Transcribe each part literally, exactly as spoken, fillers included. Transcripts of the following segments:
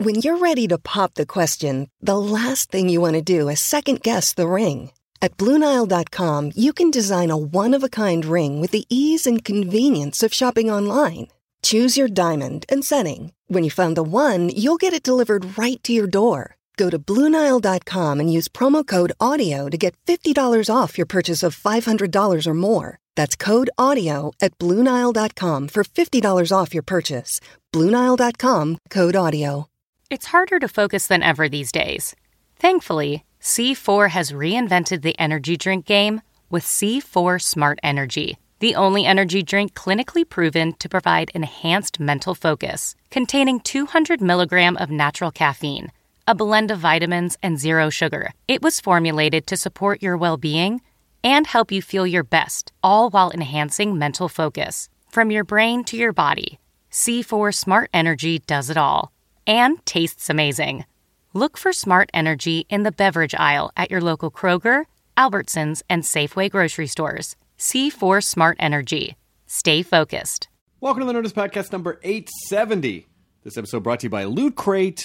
When you're ready to pop the question, the last thing you want to do is second-guess the ring. At Blue Nile dot com, you can design a one-of-a-kind ring with the ease and convenience of shopping online. Choose your diamond and setting. When you find the one, you'll get it delivered right to your door. Go to Blue Nile dot com and use promo code AUDIO to get fifty dollars off your purchase of five hundred dollars or more. That's code AUDIO at Blue Nile dot com for fifty dollars off your purchase. Blue Nile dot com, code AUDIO. It's harder to focus than ever these days. Thankfully, C four has reinvented the energy drink game with C four Smart Energy, the only energy drink clinically proven to provide enhanced mental focus, containing two hundred milligrams of natural caffeine, a blend of vitamins, and zero sugar. It was formulated to support your well-being and help you feel your best, all while enhancing mental focus. From your brain to your body, C four Smart Energy does it all. And tastes amazing. Look for Smart Energy in the beverage aisle at your local Kroger, Albertsons, and Safeway grocery stores. C four Smart Energy. Stay focused. Welcome to the Nerdist Podcast number eight seventy. This episode brought to you by Loot Crate.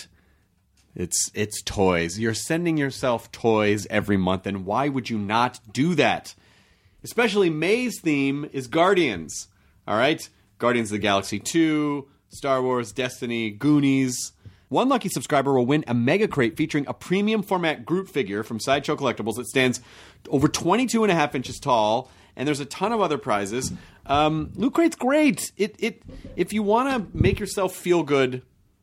It's it's toys. You're sending yourself toys every month, and why would you not do that? Especially May's theme is Guardians. All right? Guardians of the Galaxy two, Star Wars, Destiny, Goonies. One lucky subscriber will win a mega crate featuring a premium format Groot figure from Sideshow Collectibles that stands over twenty-two and a half inches tall, and there's a ton of other prizes. Um, Loot Crate's great. It it if you want to make yourself feel good,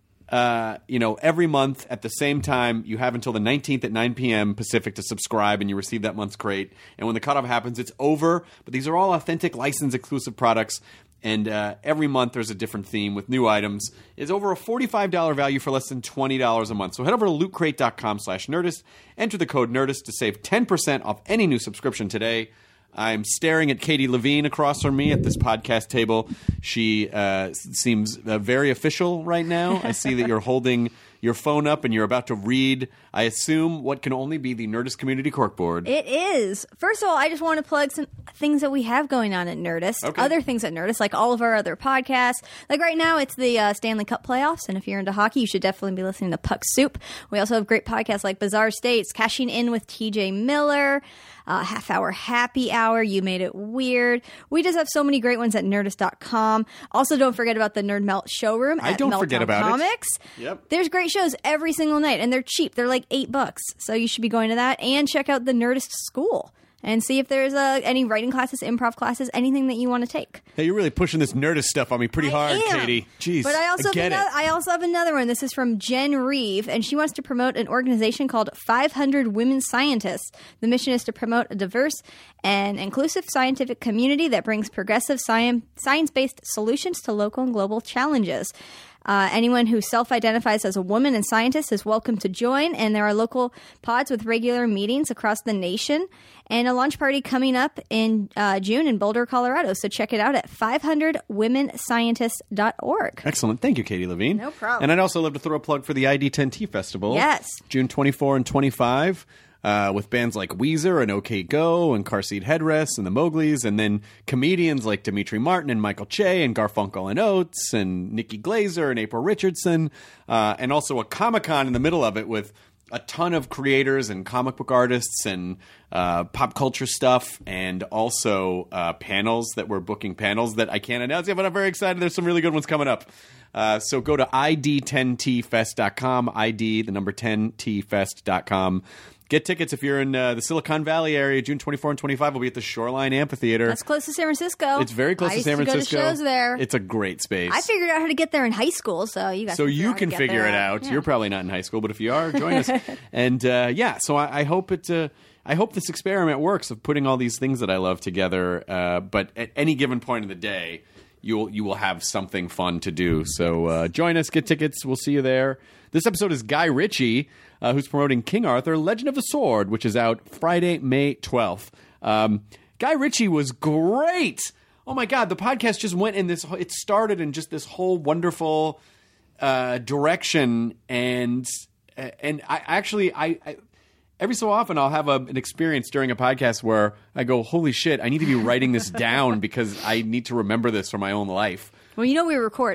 uh, you know, every month at the same time, you have until the nineteenth at nine p.m. Pacific to subscribe, and you receive that month's crate. And when the cutoff happens, it's over. But these are all authentic, licensed, exclusive products. And uh, every month there's a different theme with new items. It's over a forty-five dollars value for less than twenty dollars a month. So head over to lootcrate.com slash Nerdist. Enter the code Nerdist to save ten percent off any new subscription today. I'm staring at Katie Levine across from me at this podcast table. She uh, seems uh, very official right now. I see that you're holding your phone up and you're about to read, I assume, what can only be the Nerdist Community Corkboard. It is. First of all, I just want to plug some things that we have going on at Nerdist. Okay. Other things at Nerdist, like all of our other podcasts. Like right now, it's the uh, Stanley Cup playoffs, and if you're into hockey, you should definitely be listening to Puck Soup. We also have great podcasts like Bizarre States, Cashing In with T J Miller, uh, Half Hour Happy Hour, You Made It Weird. We just have so many great ones at Nerdist dot com. Also, don't forget about the Nerd Melt showroom I at don't Meltdown forget about Comics. it. Yep. There's great shows every single night, and they're cheap. They're like eight bucks. So you should be going to that, and check out the Nerdist School and see if there's uh, any writing classes, improv classes, anything that you want to take. Hey, you're really pushing this Nerdist stuff on me pretty I hard, am. Katie. Jeez, But I also, I get have another, it. I also have another one. This is from Jen Reeve, and she wants to promote an organization called five hundred Women Scientists. The mission is to promote a diverse and inclusive scientific community that brings progressive science, science-based solutions to local and global challenges. Uh, anyone who self-identifies as a woman and scientist is welcome to join, and there are local pods with regular meetings across the nation, and a launch party coming up in uh, June in Boulder, Colorado. So check it out at five hundred women scientists dot org. Excellent. Thank you, Katie Levine. No problem. And I'd also love to throw a plug for the I D ten T Festival. Yes. June twenty-fourth and twenty-fifth. Uh, with bands like Weezer and OK Go and Car Seat Headrests and the Mowglis, and then comedians like Dimitri Martin and Michael Che and Garfunkel and Oates and Nikki Glazer and April Richardson, uh, and also a Comic-Con in the middle of it with a ton of creators and comic book artists and uh, pop culture stuff, and also uh, panels that we're booking panels that I can't announce yet, but I'm very excited. There's some really good ones coming up. Uh, so go to I D ten T fest dot com, I D, the number ten T fest dot com. Get tickets if you're in uh, the Silicon Valley area. June twenty-fourth and twenty-fifth will be at the Shoreline Amphitheater. That's close to San Francisco. It's very close I to San used Francisco. To go to shows there. It's a great space. I figured out how to get there in high school, so you guys. So can figure you out how can to get figure there. it out. Yeah. You're probably not in high school, but if you are, join us. And uh, yeah, so I, I hope it. Uh, I hope this experiment works of putting all these things that I love together. Uh, but at any given point in the day, you'll you will have something fun to do. So uh, join us, get tickets. We'll see you there. This episode is Guy Ritchie, uh, who's promoting King Arthur: Legend of the Sword, which is out Friday, May twelfth. Um, Guy Ritchie was great. Oh my God, the podcast just went in this. It started in just this whole wonderful uh, direction, and and I actually I. I Every so often, I'll have a, an experience during a podcast where I go, holy shit, I need to be writing this down because I need to remember this for my own life. Well, you know we record it.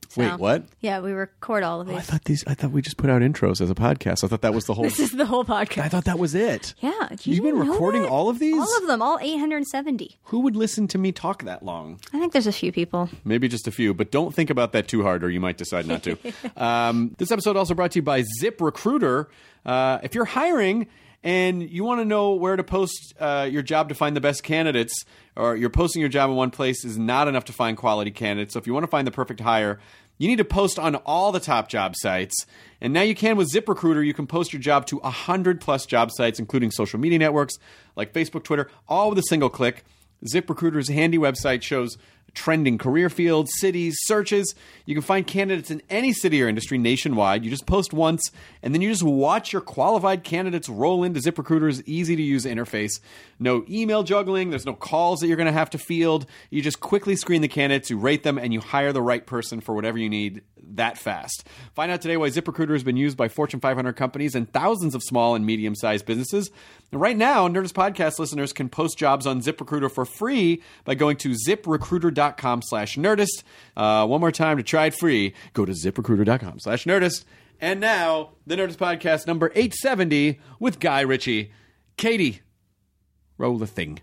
So, Wait, what? Yeah, we record all of Oh, I these. thought these. I thought we just put out intros as a podcast. I thought that was the whole. This is the whole podcast. I thought that was it. Yeah, you You've been didn't know recording that? all of these? All of them, all eight hundred seventy. Who would listen to me talk that long? I think there's a few people. Maybe just a few, but don't think about that too hard, or you might decide not to. um, this episode also brought to you by ZipRecruiter. Uh, if you're hiring and you want to know where to post uh, your job to find the best candidates, or you're posting your job in one place is not enough to find quality candidates. So if you want to find the perfect hire, you need to post on all the top job sites. And now you can with ZipRecruiter. You can post your job to one hundred plus job sites, including social media networks like Facebook, Twitter, all with a single click. ZipRecruiter's handy website shows trending career fields, cities, searches. You can find candidates in any city or industry nationwide. You just post once, and then you just watch your qualified candidates roll into ZipRecruiter's easy-to-use interface. No email juggling. There's no calls that you're going to have to field. You just quickly screen the candidates, you rate them, and you hire the right person for whatever you need that fast. Find out today why ZipRecruiter has been used by Fortune five hundred companies and thousands of small and medium-sized businesses. And right now, Nerdist Podcast listeners can post jobs on ZipRecruiter for free by going to ZipRecruiter.com slash Nerdist. Uh, one more time to try it free. Go to ZipRecruiter.com slash Nerdist. And now, the Nerdist Podcast number eight seventy with Guy Ritchie. Katie, roll the thing.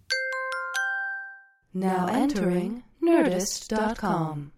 Now entering Nerdist dot com.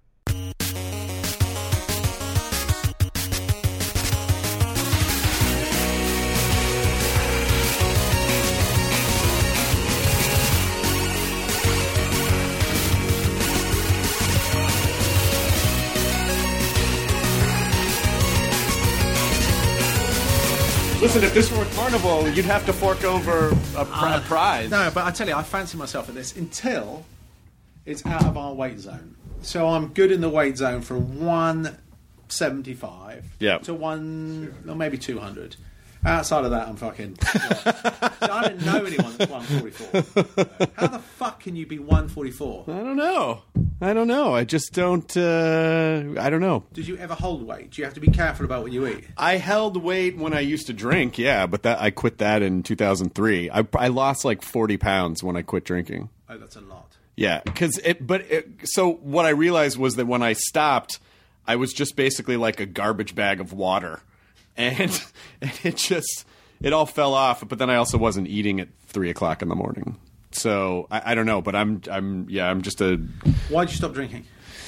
Listen, if this were a carnival, you'd have to fork over a, pr- a prize. No, but I tell you, I fancy myself at this until it's out of our weight zone. So I'm good in the weight zone from one seventy-five Yeah. to one, or maybe two hundred. Outside of that, I'm fucking... so I don't know anyone that's one forty-four. How the fuck can you be one forty-four? I don't know. I don't know. I just don't... Uh, I don't know. Did you ever hold weight? Do you have to be careful about what you eat? I held weight when I used to drink, yeah, but that I quit that in two thousand three. I, I lost like forty pounds when I quit drinking. Oh, that's a lot. Yeah, because it... But it, so what I realized was that when I stopped, I was just basically like a garbage bag of water. And, and it just... It all fell off, but then I also wasn't eating at three o'clock in the morning. So I, I don't know, but I'm I'm yeah I'm just a. Why'd you stop drinking?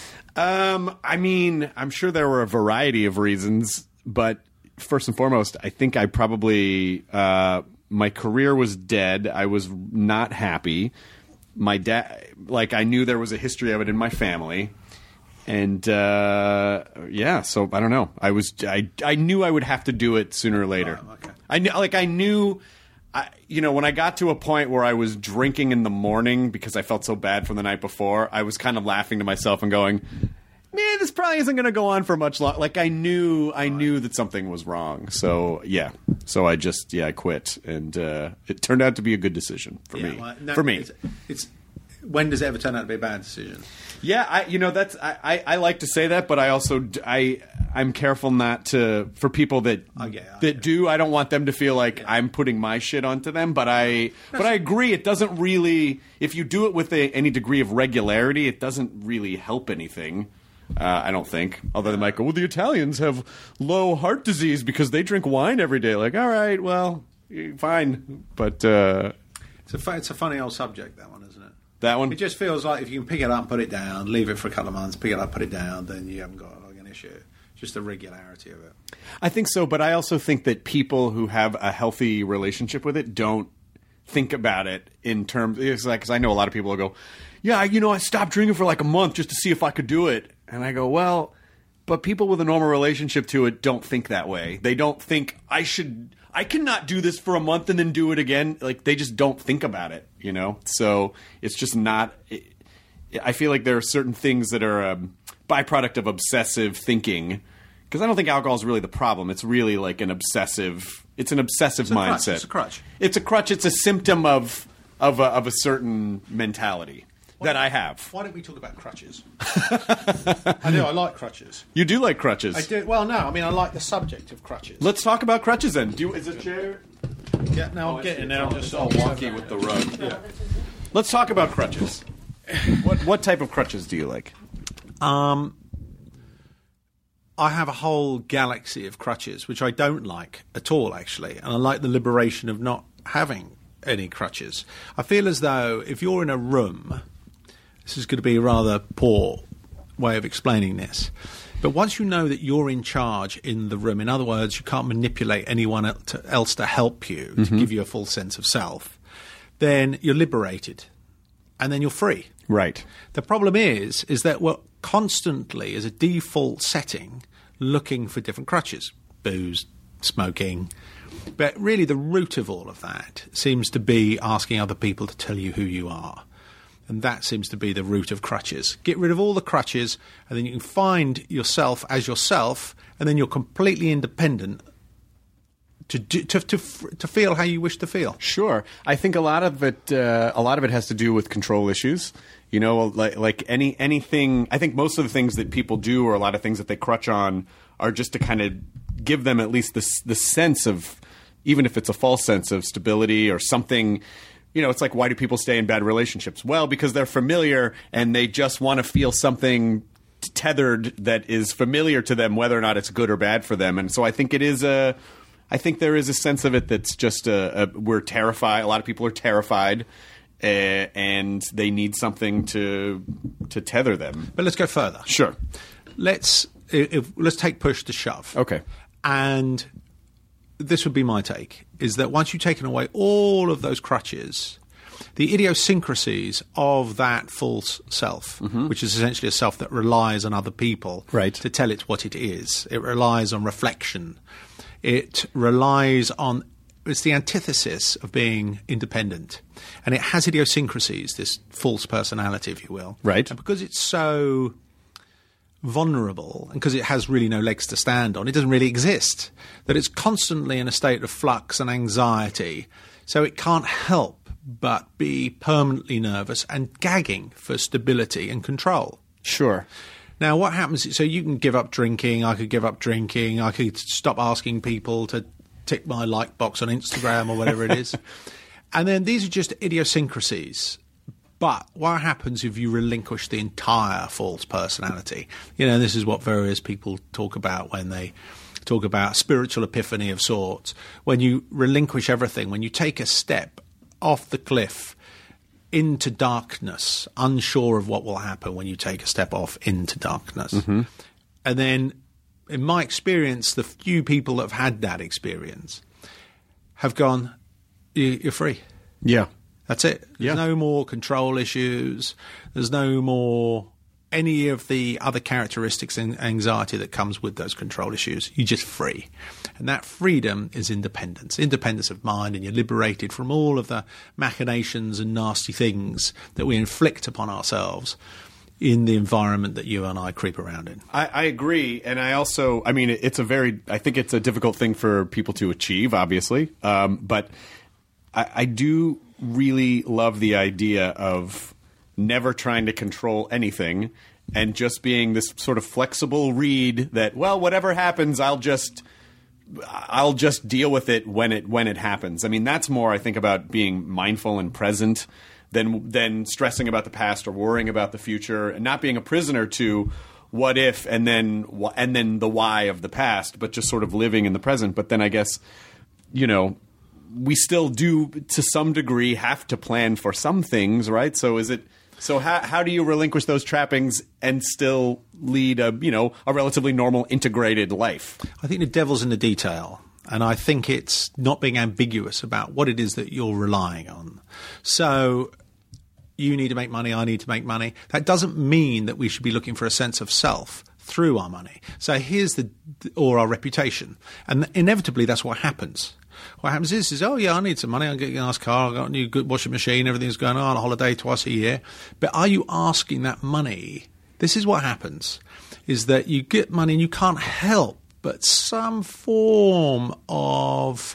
Um, I mean, I'm sure there were a variety of reasons, but first and foremost, I think I probably uh, my career was dead. I was not happy. My dad, like, I knew there was a history of it in my family, and uh, yeah, so I don't know. I was I I knew I would have to do it sooner or later. Oh, okay. I knew, like I knew. I, you know, when I got to a point where I was drinking in the morning because I felt so bad from the night before, I was kind of laughing to myself and going, man, this probably isn't going to go on for much longer. Like I knew, I knew that something was wrong. So yeah, so I just, yeah, I quit. And uh, it turned out to be a good decision for Yeah, me. well, no, for me. It's, it's when does it ever turn out to be a bad decision? Yeah, I, you know, that's I, I, I like to say that, but I also d- I I'm careful not to for people that I get it, I that get it. do. I don't want them to feel like I'm putting my shit onto them. But I but I agree. It doesn't really. If you do it with a, any degree of regularity, it doesn't really help anything. Uh, I don't think. Although they might go, well, the Italians have low heart disease because they drink wine every day. Like, all right, well, fine, but uh, It's a fu- it's a funny old subject, that one, isn't it? that one. It just feels like if you can pick it up, put it down, leave it for a couple of months, pick it up, put it down, then you haven't got like an issue. Just the regularity of it. I think so, but I also think that people who have a healthy relationship with it don't think about it in terms. It's like, because I know a lot of people will go, yeah, you know, I stopped drinking for like a month just to see if I could do it. And I go, well, but people with a normal relationship to it don't think that way. They don't think I should, I cannot do this for a month and then do it again. Like, they just don't think about it, you know? So it's just not, it, I feel like there are certain things that are a byproduct of obsessive thinking. Because I don't think alcohol is really the problem. It's really like an obsessive, it's an obsessive It's a crutch, mindset. it's a crutch. It's a crutch. It's a symptom of, of, a, of a certain mentality that I have. Why don't we talk about crutches? I do. I like crutches. You do like crutches. I do. Well, no. I mean, I like the subject of crutches. Let's talk about crutches then. Do you, is a chair? Yeah. Now I'm getting now. Just all wonky with the rug. Yeah. Let's talk about crutches. What what type of crutches do you like? Um, I have a whole galaxy of crutches, which I don't like at all, actually. And I like the liberation of not having any crutches. I feel as though if you're in a room, this is going to be a rather poor way of explaining this, but once you know that you're in charge in the room, in other words, you can't manipulate anyone else to help you, mm-hmm. to give you a full sense of self, then you're liberated. And then you're free. Right. The problem is, is that we're constantly, as a default setting, looking for different crutches. Booze, smoking. But really the root of all of that seems to be asking other people to tell you who you are. And that seems to be the root of crutches. Get rid of all the crutches, and then you can find yourself as yourself, and then you're completely independent to do, to to to feel how you wish to feel. Sure, I think a lot of it uh, a lot of it has to do with control issues. You know, like like any anything. I think most of the things that people do, or a lot of things that they crutch on, are just to kind of give them at least the the sense of, even if it's a false sense of stability or something. You know, it's like, why do people stay in bad relationships? Well, because they're familiar and they just want to feel something tethered that is familiar to them, whether or not it's good or bad for them. And so I think it is a, I think there is a sense of it that's just a, a we're terrified. A lot of people are terrified, uh, and they need something to to tether them. But let's go further. Sure. Let's if, let's take push to shove. Okay. And this would be my take, is that once you've taken away all of those crutches, the idiosyncrasies of that false self, mm-hmm. which is essentially a self that relies on other people right. to tell it what it is. It relies on reflection. It relies on – it's the antithesis of being independent. And it has idiosyncrasies, this false personality, if you will. Right. And because it's so – vulnerable, and because it has really no legs to stand on, it doesn't really exist, that it's constantly in a state of flux and anxiety, so it can't help but be permanently nervous and gagging for stability and control. Sure. Now what happens, so you can give up drinking, I could give up drinking, I could stop asking people to tick my like box on Instagram or whatever it is, and then these are just idiosyncrasies. But what happens if you relinquish the entire false personality? You know, this is what various people talk about when they talk about spiritual epiphany of sorts. When you relinquish everything, when you take a step off the cliff into darkness, unsure of what will happen when you take a step off into darkness. Mm-hmm. And then, in my experience, the few people that have had that experience have gone, you're free. Yeah. That's it. There's yeah. no more control issues. There's no more any of the other characteristics and anxiety that comes with those control issues. You're just free. And that freedom is independence. Independence of mind, and you're liberated from all of the machinations and nasty things that we inflict upon ourselves in the environment that you and I creep around in. I, I agree. And I also, I mean, it's a very, I think it's a difficult thing for people to achieve, obviously. Um, but I, I do really love the idea of never trying to control anything and just being this sort of flexible reed that, well, whatever happens, I'll just I'll just deal with it when it when it happens. I mean, that's more, I think, about being mindful and present than than stressing about the past or worrying about the future, and not being a prisoner to what if and then and then the why of the past, but just sort of living in the present. But then I guess, you know, we still do, to some degree, have to plan for some things, right? So is it so? How how do you relinquish those trappings and still lead a you know a relatively normal, integrated life? I think the devil's in the detail, and I think it's not being ambiguous about what it is that you're relying on. So you need to make money, I need to make money. That doesn't mean that we should be looking for a sense of self through our money. So here's the or our reputation, and inevitably that's what happens. What happens is, is, oh, yeah, I need some money. I'm getting a nice car. I've got a new good washing machine. Everything's going on. A holiday twice a year. But are you asking that money? This is what happens, is that you get money and you can't help but some form of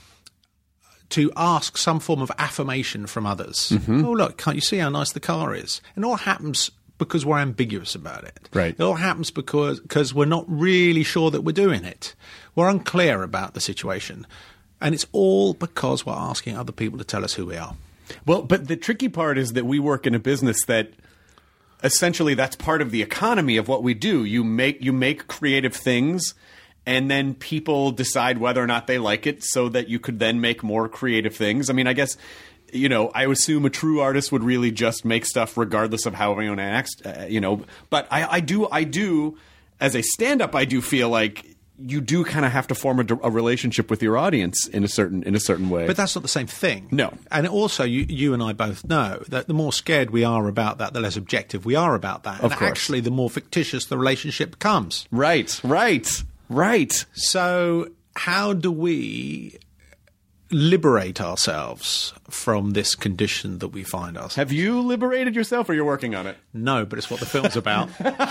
to ask some form of affirmation from others. Mm-hmm. Oh, look, can't you see how nice the car is? And it all happens because we're ambiguous about it. Right. It all happens because because we're not really sure that we're doing it. We're unclear about the situation. And it's all because we're asking other people to tell us who we are. Well, but the tricky part is that we work in a business that essentially that's part of the economy of what we do. You make you make creative things, and then people decide whether or not they like it, so that you could then make more creative things. I mean, I guess, you know, I assume a true artist would really just make stuff regardless of how everyone acts, uh, you know. But I, I do, I do, as a stand-up, I do feel like you do kind of have to form a, a relationship with your audience in a certain in a certain way. But that's not the same thing. No. And also, you, you and I both know that the more scared we are about that, the less objective we are about that. Of and course. Actually, the more fictitious the relationship becomes. Right, right, right. So how do we liberate ourselves from this condition that we find ourselves? Have you liberated yourself, or you're working on it? No, but it's what the film's about.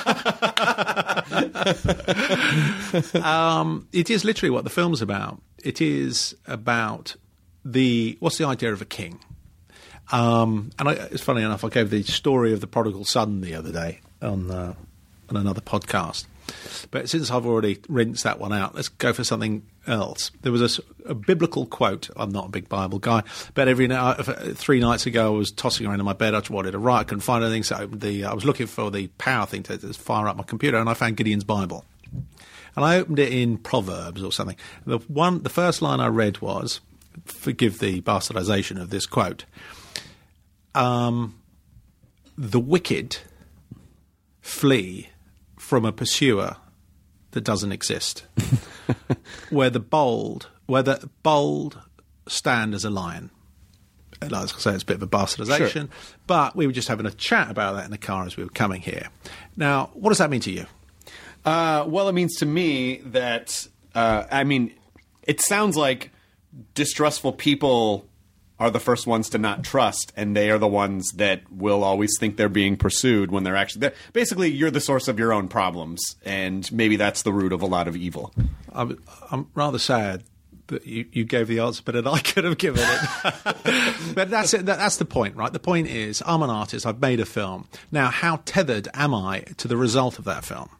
um, it is literally what the film's about. It is about the what's the idea of a king? Um, and I, it's funny enough, I gave the story of the prodigal son the other day on uh, on another podcast. But since I've already rinsed that one out, let's go for something else. There was a, a biblical quote. I'm not a big Bible guy, but every night, three nights ago, I was tossing around in my bed. I wanted to write, I couldn't find anything, so I, opened the, I was looking for the power thing to, to fire up my computer, and I found Gideon's Bible. And I opened it in Proverbs or something. The one, the first line I read was, forgive the bastardization of this quote, um, the wicked flee from a pursuer that doesn't exist, where the bold, where the bold stand as a lion. And I was going to say it's a bit of a bastardization, Sure. but we were just having a chat about that in the car as we were coming here. Now, what does that mean to you? Uh, well, it means to me that, uh, I mean, it sounds like distrustful people are the first ones to not trust, and they are the ones that will always think they're being pursued when they're actually they're, basically you're the source of your own problems, and maybe that's the root of a lot of evil. I'm, I'm rather sad that you, you gave the answer better than I could have given it. But that's it, that, that's the point, right? The point is, I'm an artist, I've made a film. Now, how tethered am I to the result of that film?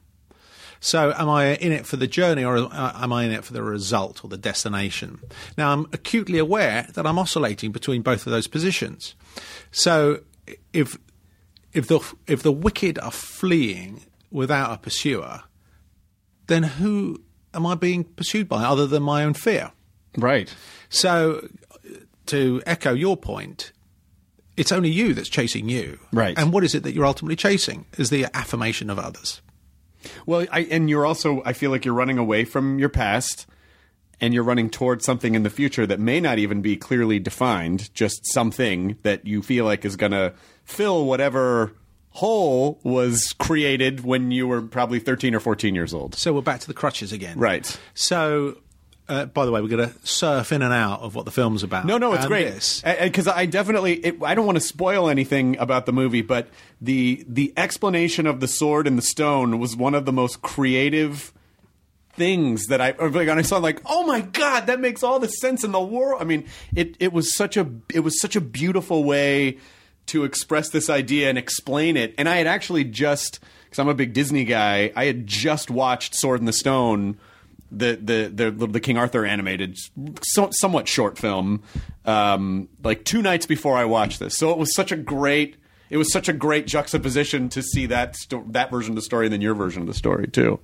So am I in it for the journey, or am I in it for the result or the destination? Now, I'm acutely aware that I'm oscillating between both of those positions. So if if the if the wicked are fleeing without a pursuer, then who am I being pursued by other than my own fear? Right. So to echo your point, it's only you that's chasing you. Right. And what is it that you're ultimately chasing? Is the affirmation of others. Well, I, and you're also, I feel like you're running away from your past, and you're running towards something in the future that may not even be clearly defined, just something that you feel like is going to fill whatever hole was created when you were probably thirteen or fourteen years old. So we're back to the crutches again. Right. So, uh, by the way, we're going to surf in and out of what the film's about. No, no, it's And great. this. Because I definitely, it, I don't want to spoil anything about the movie, but the the explanation of the sword and the stone was one of the most creative things that I, like, and I saw, like, oh my God, that makes all the sense in the world. I mean, it, it was such a it was such a beautiful way to express this idea and explain it. And I had actually just, because I'm a big Disney guy, I had just watched Sword in the Stone, the the the, the King Arthur animated, so, somewhat short film, um, like two nights before I watched this. So it was such a great it was such a great juxtaposition to see that sto- that version of the story and then your version of the story too.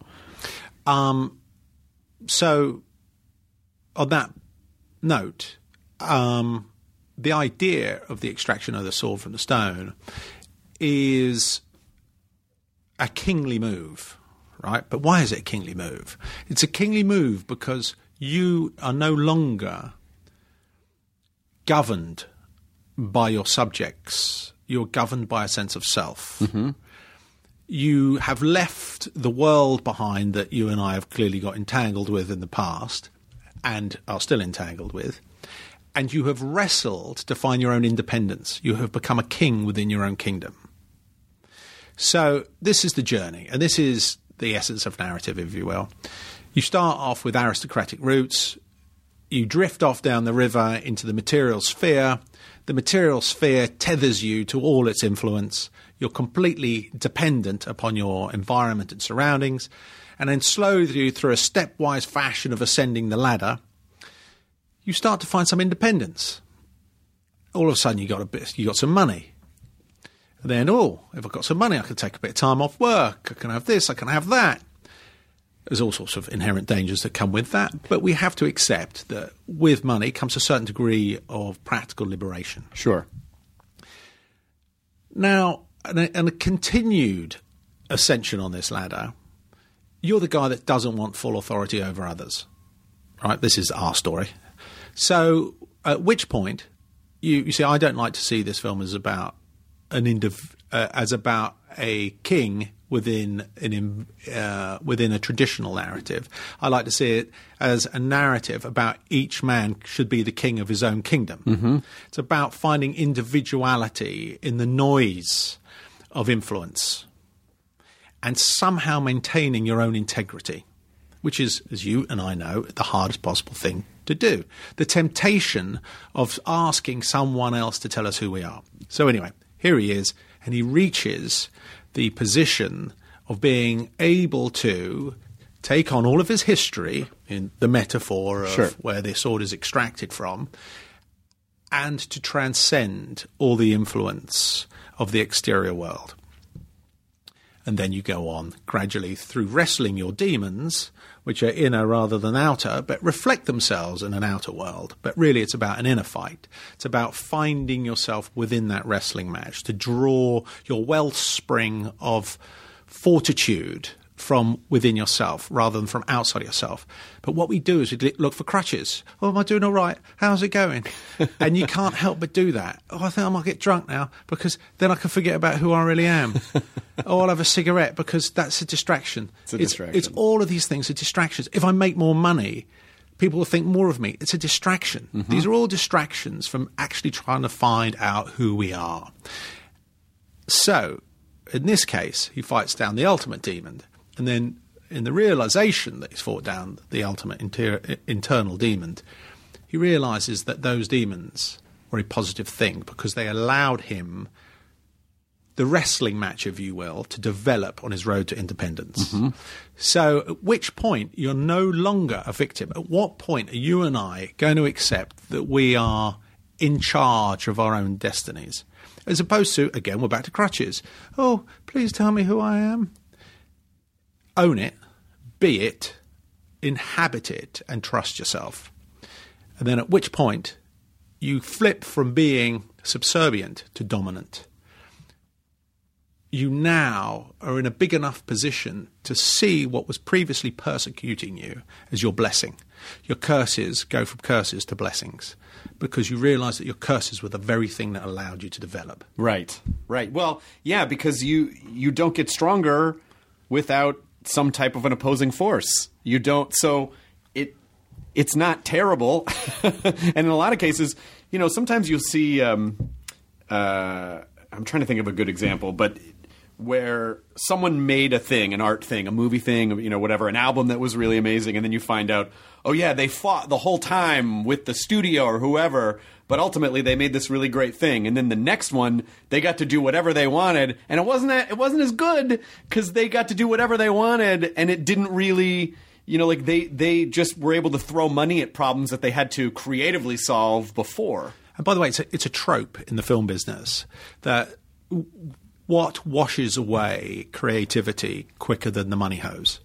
Um, so on that note, um, the idea of the extraction of the sword from the stone is a kingly move. Right? But why is it a kingly move? It's a kingly move because you are no longer governed by your subjects. You're governed by a sense of self. Mm-hmm. You have left the world behind that you and I have clearly got entangled with in the past and are still entangled with. And you have wrestled to find your own independence. You have become a king within your own kingdom. So this is the journey, and this is the essence of narrative, if you will. You start off with aristocratic roots. You drift off down the river into the material sphere. The material sphere tethers you to all its influence. You're completely dependent upon your environment and surroundings. And then slowly, through a stepwise fashion of ascending the ladder, you start to find some independence. All of a sudden, you got a bit, you got some money. And then, oh, if I've got some money, I can take a bit of time off work. I can have this, I can have that. There's all sorts of inherent dangers that come with that. But we have to accept that with money comes a certain degree of practical liberation. Sure. Now, and a, and a continued ascension on this ladder, you're the guy that doesn't want full authority over others. Right? This is our story. So at which point, you, you see, I don't like to see this film as about an indiv- uh, as about a king within an uh, within a traditional narrative. I like to see it as a narrative about each man should be the king of his own kingdom. Mm-hmm. It's about finding individuality in the noise of influence and somehow maintaining your own integrity, which is, as you and I know, the hardest possible thing to do. The temptation of asking someone else to tell us who we are. So anyway, here he is, and he reaches the position of being able to take on all of his history, in the metaphor of Sure. where this sword is extracted from, and to transcend all the influence of the exterior world. And then you go on gradually through wrestling your demons, which are inner rather than outer, but reflect themselves in an outer world. But really it's about an inner fight. It's about finding yourself within that wrestling match, to draw your wellspring of fortitude from within yourself rather than from outside yourself. But what we do is we look for crutches. Oh, am I doing all right? How's it going? And you can't help but do that. Oh, I think I might get drunk now because then I can forget about who I really am. Oh, I'll have a cigarette because that's a distraction. It's a distraction. It's, it's all of these things are distractions. If I make more money, people will think more of me. It's a distraction. Mm-hmm. These are all distractions from actually trying to find out who we are. So, in this case, he fights down the ultimate demon. And then in the realization that he's fought down the ultimate inter- internal demon, he realizes that those demons were a positive thing because they allowed him the wrestling match, if you will, to develop on his road to independence. Mm-hmm. So at which point you're no longer a victim. At what point are you and I going to accept that we are in charge of our own destinies? As opposed to, again, we're back to crutches. Oh, please tell me who I am. Own it, be it, inhabit it, and trust yourself. And then at which point you flip from being subservient to dominant. You now are in a big enough position to see what was previously persecuting you as your blessing. Your curses go from curses to blessings because you realize that your curses were the very thing that allowed you to develop. Right, right. Well, yeah, because you you don't get stronger without some type of an opposing force. You don't, so it it's not terrible. And in a lot of cases, you know, sometimes you'll see, um, uh, I'm trying to think of a good example, but where someone made a thing, an art thing, a movie thing, you know, whatever, an album that was really amazing, and then you find out, oh yeah, they fought the whole time with the studio or whoever, but ultimately they made this really great thing. And then the next one, they got to do whatever they wanted, and it wasn't that, it wasn't as good because they got to do whatever they wanted, and it didn't really, you know, like they they just were able to throw money at problems that they had to creatively solve before. And by the way, it's a, it's a trope in the film business that what washes away creativity quicker than the money hose?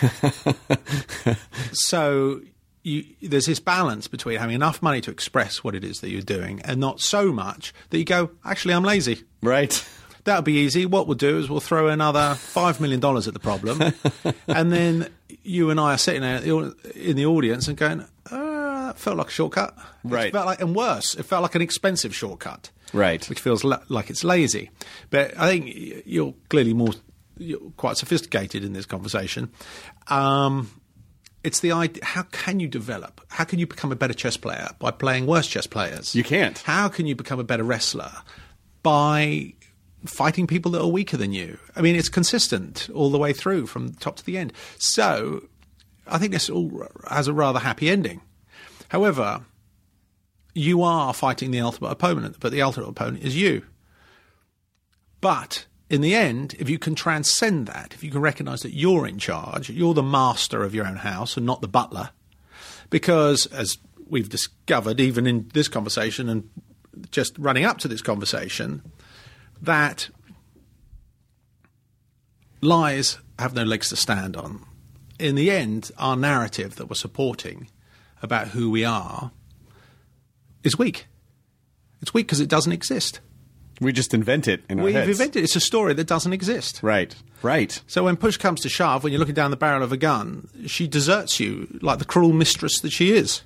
So you, there's this balance between having enough money to express what it is that you're doing and not so much that you go, actually, I'm lazy. Right. That'll be easy. What we'll do is we'll throw another five million dollars at the problem. And then you and I are sitting there in the audience and going, uh, that felt like a shortcut. Right. It felt like, and worse, it felt like an expensive shortcut. Right. Which feels la- like it's lazy. But I think you're clearly more you're quite sophisticated in this conversation. Um, it's the idea, how can you develop? How can you become a better chess player? By playing worse chess players. You can't. How can you become a better wrestler? By fighting people that are weaker than you. I mean, it's consistent all the way through from top to the end. So I think this all has a rather happy ending. However, you are fighting the ultimate opponent, but the ultimate opponent is you. But in the end, if you can transcend that, if you can recognize that you're in charge, you're the master of your own house and not the butler, because as we've discovered even in this conversation and just running up to this conversation, that lies have no legs to stand on. In the end, our narrative that we're supporting about who we are is weak. It's weak because it doesn't exist. We just invent it in our We've heads. invented it. It's a story that doesn't exist. Right, right. So when push comes to shove, when you're looking down the barrel of a gun, she deserts you like the cruel mistress that she is.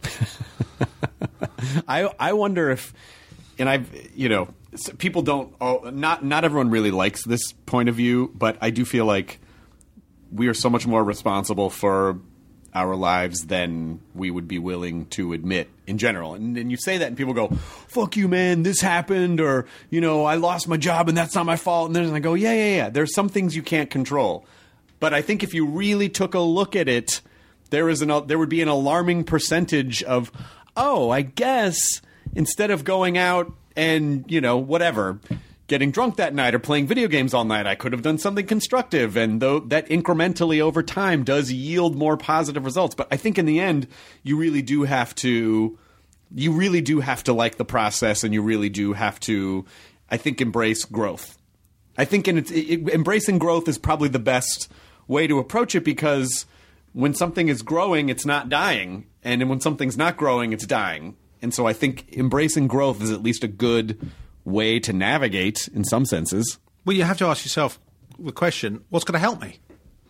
I I wonder if, and I've, you know, people don't, oh, not not everyone really likes this point of view, but I do feel like we are so much more responsible for our lives than we would be willing to admit in general. And, and you say that and people go, fuck you, man, this happened, or, you know, I lost my job and that's not my fault. And then I go, yeah, yeah, yeah. There's some things you can't control. But I think if you really took a look at it, there is an there would be an alarming percentage of, oh, I guess instead of going out and, you know, whatever, getting drunk that night or playing video games all night, I could have done something constructive. And though that incrementally over time does yield more positive results. But I think in the end, you really do have to, you really do have to like the process, and you really do have to, I think, embrace growth. I think in it's, it, embracing growth is probably the best way to approach it, because when something is growing, it's not dying. And when something's not growing, it's dying. And so I think embracing growth is at least a good way to navigate in some senses. Well, you have to ask yourself the question, what's going to help me?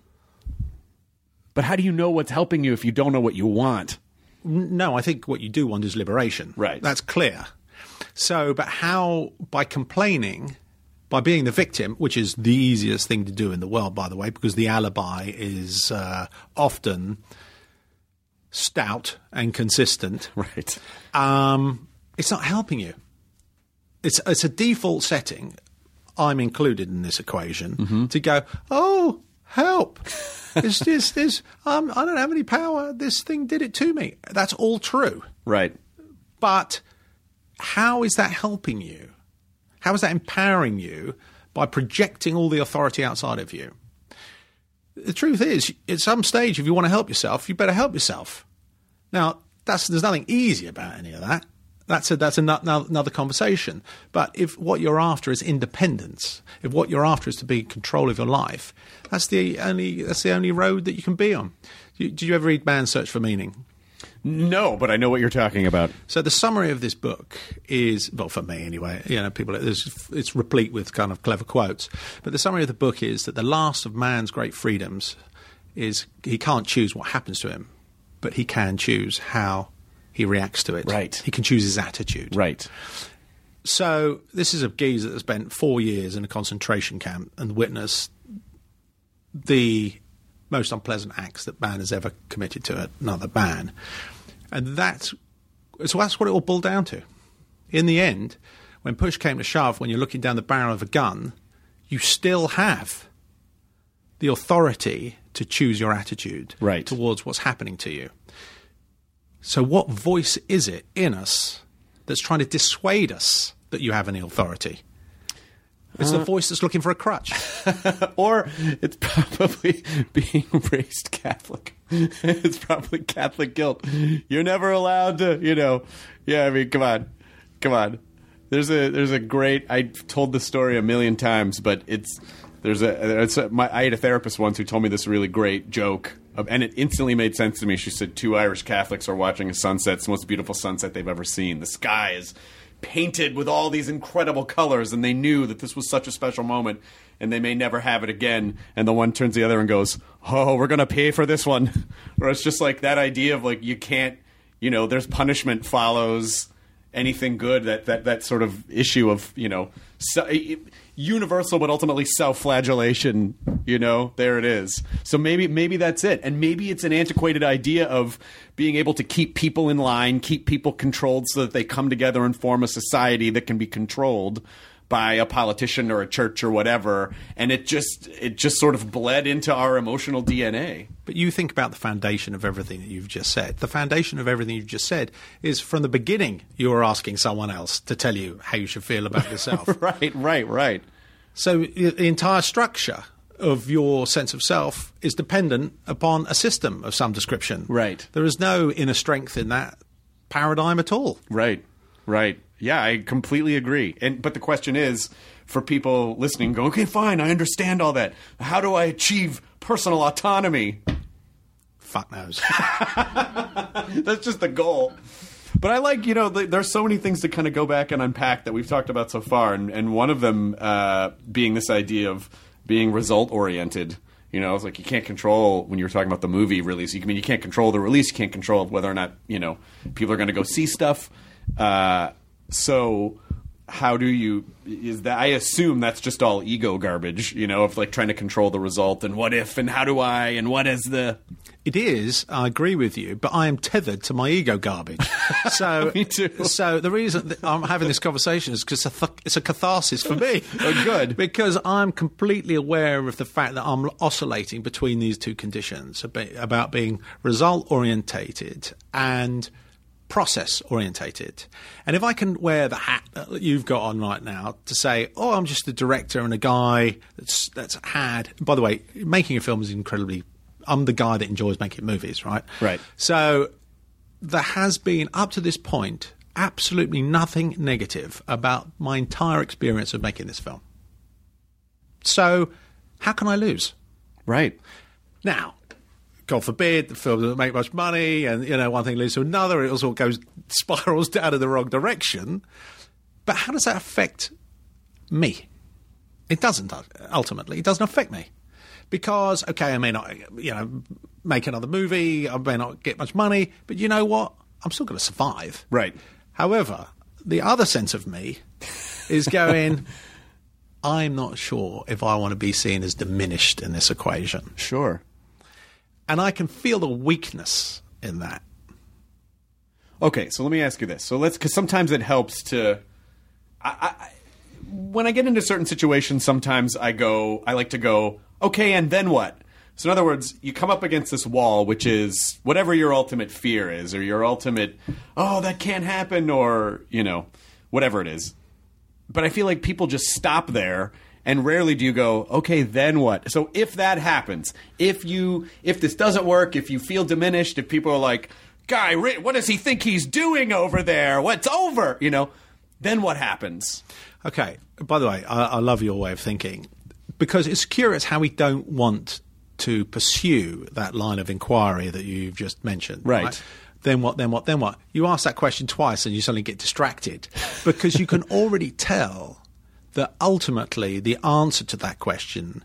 But how do you know what's helping you if you don't know what you want? No, I think what you do want is liberation. Right. That's clear. So, but how, by complaining, by being the victim, which is the easiest thing to do in the world, by the way, because the alibi is uh, often stout and consistent. Right. Um, it's not helping you. It's it's a default setting, I'm included in this equation, mm-hmm. to go, oh, help. It's just this, um, I don't have any power. This thing did it to me. That's all true. Right. But how is that helping you? How is that empowering you by projecting all the authority outside of you? The truth is, at some stage, if you want to help yourself, you better help yourself. Now, that's there's nothing easy about any of that. That's a, that's another, another conversation. But if what you're after is independence, if what you're after is to be in control of your life, that's the only that's the only road that you can be on. Did you ever read Man's Search for Meaning? No, but I know what you're talking about. So the summary of this book is, well, for me anyway, you know, people, it's, it's replete with kind of clever quotes. But the summary of the book is that the last of man's great freedoms is he can't choose what happens to him, but he can choose how he reacts to it. Right. He can choose his attitude. Right. So this is a geezer that spent four years in a concentration camp and witnessed the most unpleasant acts that man has ever committed to another man. And that's, so that's what it all boiled down to. In the end, when push came to shove, when you're looking down the barrel of a gun, you still have the authority to choose your attitude right. towards what's happening to you. So what voice is it in us that's trying to dissuade us that you have any authority? It's uh, the voice that's looking for a crutch. Or it's probably being raised Catholic. It's probably Catholic guilt. You're never allowed to, you know. Yeah, I mean, come on. Come on. There's a there's a great, I've told this story a million times, but it's, there's a, it's a my, I had a therapist once who told me this really great joke. And it instantly made sense to me. She said, two Irish Catholics are watching a sunset. It's the most beautiful sunset they've ever seen. The sky is painted with all these incredible colors, and they knew that this was such a special moment, and they may never have it again. And the one turns to the other and goes, oh, we're going to pay for this one. Or it's just like that idea of like, you can't, you know, there's punishment follows anything good, that, that, that sort of issue of, you know, so, universal but ultimately self-flagellation, you know, there it is. So maybe maybe that's it. And maybe it's an antiquated idea of being able to keep people in line, keep people controlled so that they come together and form a society that can be controlled by a politician or a church or whatever. And it just it just sort of bled into our emotional D N A. But you think about the foundation of everything that you've just said. The foundation of everything you've just said is from the beginning you were asking someone else to tell you how you should feel about yourself. Right, right, right. So the entire structure of your sense of self is dependent upon a system of some description. Right. There is no inner strength in that paradigm at all. Right, right. Yeah, I completely agree. And but the question is, for people listening, go, okay, fine, I understand all that. How do I achieve personal autonomy? Fuck knows. That's just the goal. But I like, you know, th- there's so many things to kind of go back and unpack that we've talked about so far, and, and one of them uh, being this idea of being result-oriented. You know, it's like you can't control, when you were talking about the movie release, you, I mean, you can't control the release, you can't control whether or not, you know, people are going to go see stuff. Uh, so how do you, is that, I assume that's just all ego garbage, you know, of like trying to control the result and what if and how do I and what is the... It is, I agree with you, but I am tethered to my ego garbage. So, Me too. So the reason that I'm having this conversation is because it's a, th- it's a catharsis for me. Oh, good. Because I'm completely aware of the fact that I'm oscillating between these two conditions, about being result-orientated and process-orientated. And if I can wear the hat that you've got on right now to say, oh, I'm just a director and a guy that's, that's had... By the way, making a film is incredibly... I'm the guy that enjoys making movies, right? Right. So there has been, up to this point, absolutely nothing negative about my entire experience of making this film. So how can I lose? Right. Now, God forbid, the film doesn't make much money and, you know, one thing leads to another. It also goes, spirals down in the wrong direction. But how does that affect me? It doesn't, ultimately. It doesn't affect me. Because, okay, I may not, you know, make another movie, I may not get much money, but you know what? I'm still going to survive. Right. However, the other sense of me is going, I'm not sure if I want to be seen as diminished in this equation. Sure. And I can feel the weakness in that. Okay, so let me ask you this. So let's, because sometimes it helps to, I, I, when I get into certain situations, sometimes I go, I like to go, okay, and then what? So in other words, you come up against this wall, which is whatever your ultimate fear is, or your ultimate, oh, that can't happen, or, you know, whatever it is. But I feel like people just stop there, and rarely do you go, okay, then what? So if that happens, if you, if this doesn't work, if you feel diminished, if people are like, guy, what does he think he's doing over there? What's over? You know, then what happens? Okay, by the way, I, I love your way of thinking. Because it's curious how we don't want to pursue that line of inquiry that you've just mentioned. Right. right? Then what, then what, then what? You ask that question twice and you suddenly get distracted because you can already tell that ultimately the answer to that question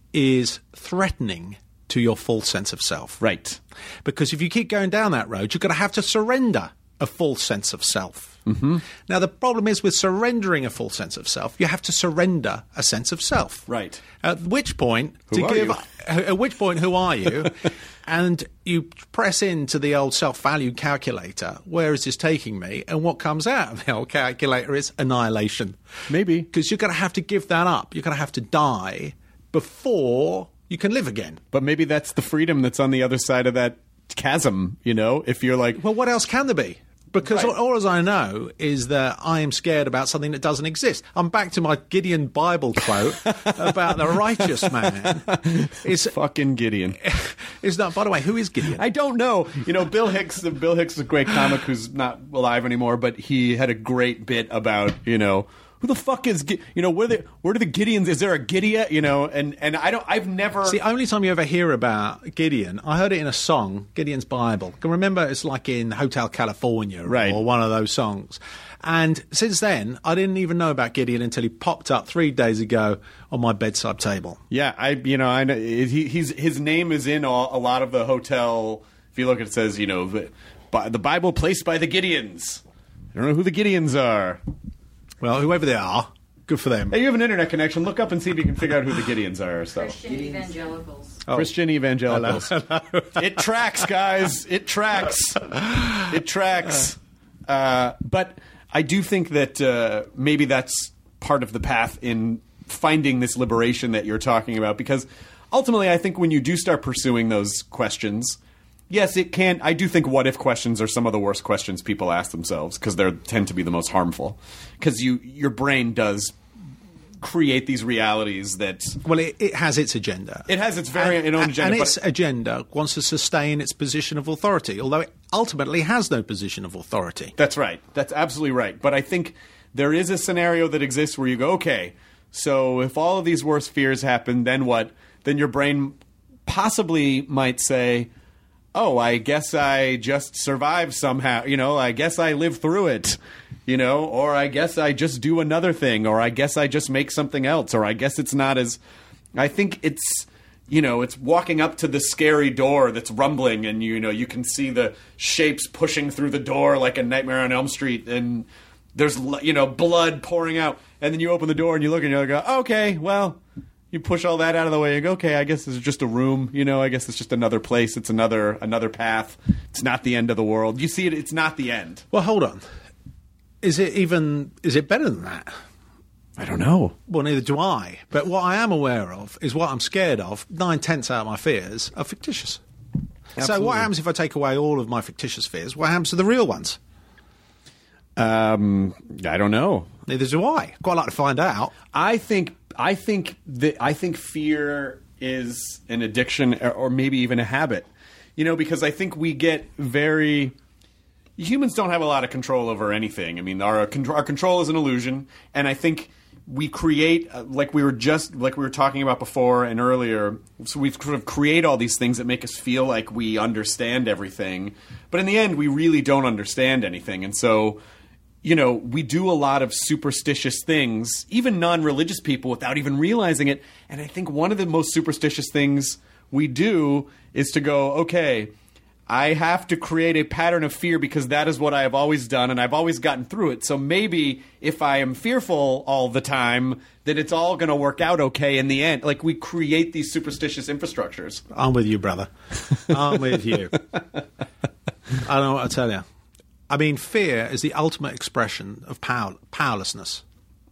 is threatening to your full sense of self. Right. Because if you keep going down that road, you're going to have to surrender a full sense of self. Mm-hmm. Now, the problem is with surrendering a full sense of self, you have to surrender a sense of self. Right. At which point, who to are give, you? At which point, who are you? And you press into the old self-value calculator. Where is this taking me? And what comes out of the old calculator is annihilation. Maybe. Because you're going to have to give that up. You're going to have to die before you can live again. But maybe that's the freedom that's on the other side of that chasm, you know? If you're like... Well, what else can there be? Because Right. all, all as I know is that I am scared about something that doesn't exist. I'm back to my Gideon Bible quote about the righteous man. It's fucking Gideon. Is not. By the way, who is Gideon? I don't know. You know, Bill Hicks. Bill Hicks is a great comic who's not alive anymore, but he had a great bit about, you know, who the fuck is, Gi- you know, where the where do the Gideons? Is there a Gideon? You know, and and I don't. I've never. It's the only time you ever hear about Gideon. I heard it in a song, Gideon's Bible. Can remember it's like in Hotel California, Right. or one of those songs. And since then, I didn't even know about Gideon until he popped up three days ago on my bedside table. Yeah, I you know I know he, he's his name is in all, a lot of the hotel. If you look, it says you know the, by, the Bible placed by the Gideons. I don't know who the Gideons are. Well, whoever they are, good for them. Hey, you have an internet connection. Look up and see if you can figure out who the Gideons are. So. Christian evangelicals. Oh. Christian evangelicals. Hello, hello. It tracks, guys. It tracks. It tracks. Uh, but I do think that uh, maybe that's part of the path in finding this liberation that you're talking about. Because ultimately, I think when you do start pursuing those questions, yes, it can. I do think what-if questions are some of the worst questions people ask themselves because they tend to be the most harmful. Because you, your brain does create these realities that Well, it, it has its agenda. it has its very and, own and- agenda. And but- its agenda wants to sustain its position of authority, although it ultimately has no position of authority. That's right. That's absolutely right. But I think there is a scenario that exists where you go, okay, so if all of these worst fears happen, then what? Then your brain possibly might say, oh, I guess I just survived somehow. You know, I guess I lived through it. You know, or I guess I just do another thing, or I guess I just make something else, or I guess it's not as... I think it's... You know, it's walking up to the scary door that's rumbling, and you know you can see the shapes pushing through the door like a Nightmare on Elm Street, and there's you know blood pouring out, and then you open the door and you look and you go, okay, well, you push all that out of the way. You go, okay, I guess this is just a room. You know, I guess it's just another place. It's another another path. It's not the end of the world. You see it. It's not the end. Well, hold on. Is it even... Is it better than that? I don't know. Well, neither do I. But what I am aware of is what I'm scared of. Nine-tenths out of my fears are fictitious. So Absolutely. what happens if I take away all of my fictitious fears? What happens to the real ones? Um, I don't know. Neither do I. Quite like to find out. I think I think that I think fear is an addiction, or, or maybe even a habit. You know, because I think we get very. Humans don't have a lot of control over anything. I mean, our our control is an illusion, and I think we create, uh, like we were just like we were talking about before and earlier. So we sort of create all these things that make us feel like we understand everything, but in the end, we really don't understand anything, and so. You know, we do a lot of superstitious things, even non-religious people, without even realizing it. And I think one of the most superstitious things we do is to go, okay, I have to create a pattern of fear because that is what I have always done, and I've always gotten through it. So maybe if I am fearful all the time, that it's all going to work out okay in the end. Like, we create these superstitious infrastructures. I'm with you, brother. I'm with you. I don't know what to tell you. I mean, fear is the ultimate expression of power, powerlessness.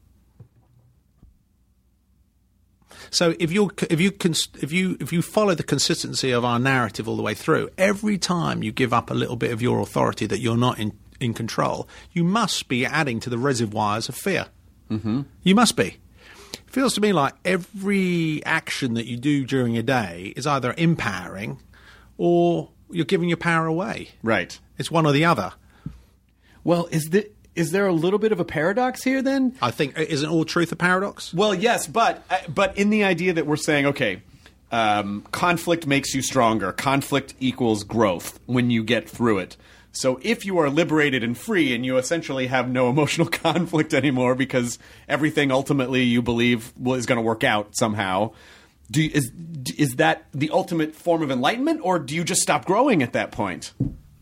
So if you if you cons- if you if you follow the consistency of our narrative all the way through, every time you give up a little bit of your authority that you're not in, in control, you must be adding to the reservoirs of fear. Mm-hmm. You must be. It feels to me like every action that you do during a day is either empowering or you're giving your power away. Right. It's one or the other. Well, is the, is there a little bit of a paradox here then? I think, isn't all truth a paradox? Well, yes, but but in the idea that we're saying, okay, um, conflict makes you stronger. Conflict equals growth when you get through it. So if you are liberated and free and you essentially have no emotional conflict anymore because everything ultimately you believe is going to work out somehow, do you, is is that the ultimate form of enlightenment, or do you just stop growing at that point?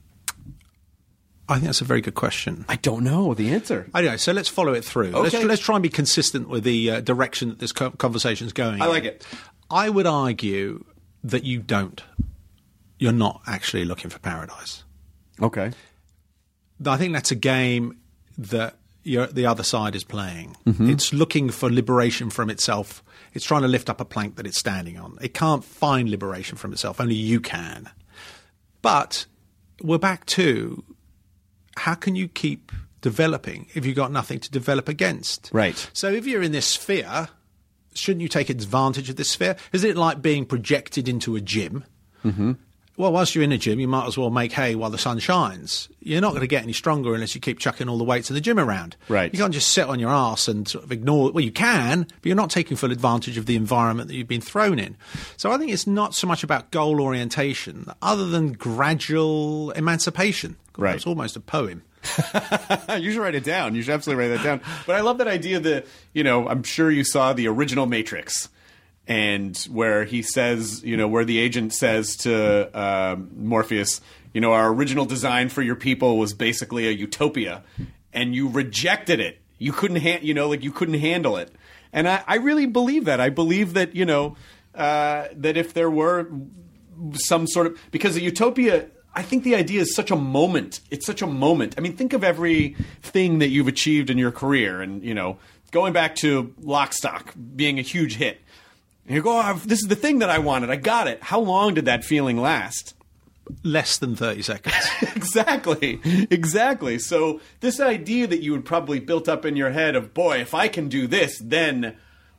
I think that's a very good question. I don't know the answer. I don't know. So let's follow it through. Okay. Let's, let's try and be consistent with the uh, direction that this co- conversation is going. I in. like it. I would argue that you don't. You're not actually looking for paradise. Okay. I think that's a game that you're, the other side is playing. Mm-hmm. It's looking for liberation from itself. It's trying to lift up a plank that it's standing on. It can't find liberation from itself. Only you can. But we're back to... how can you keep developing if you've got nothing to develop against? Right. So if you're in this sphere, shouldn't you take advantage of this sphere? Isn't it like being projected into a gym? Mm-hmm. Well, whilst you're in a gym, you might as well make hay while the sun shines. You're not going to get any stronger unless you keep chucking all the weights in the gym around. Right. You can't just sit on your arse and sort of ignore... Well, you can, but you're not taking full advantage of the environment that you've been thrown in. So I think it's not so much about goal orientation other than gradual emancipation. Right. It's almost a poem. You should write it down. You should absolutely write that down. But I love that idea that, you know, I'm sure you saw the original Matrix, and where he says, you know, where the agent says to um, Morpheus, you know, our original design for your people was basically a utopia, and you rejected it. You couldn't, ha- you know, like you couldn't handle it. And I, I really believe that. I believe that, you know, uh, that if there were some sort of, because a utopia, I think the idea is such a moment. It's such a moment. I mean, think of everything that you've achieved in your career, and, you know, going back to Lock, Stock being a huge hit. And you go, oh, this is the thing that I wanted. I got it. How long did that feeling last? Less than thirty seconds. Exactly. Exactly. So this idea that you had probably built up in your head of, boy, if I can do this, then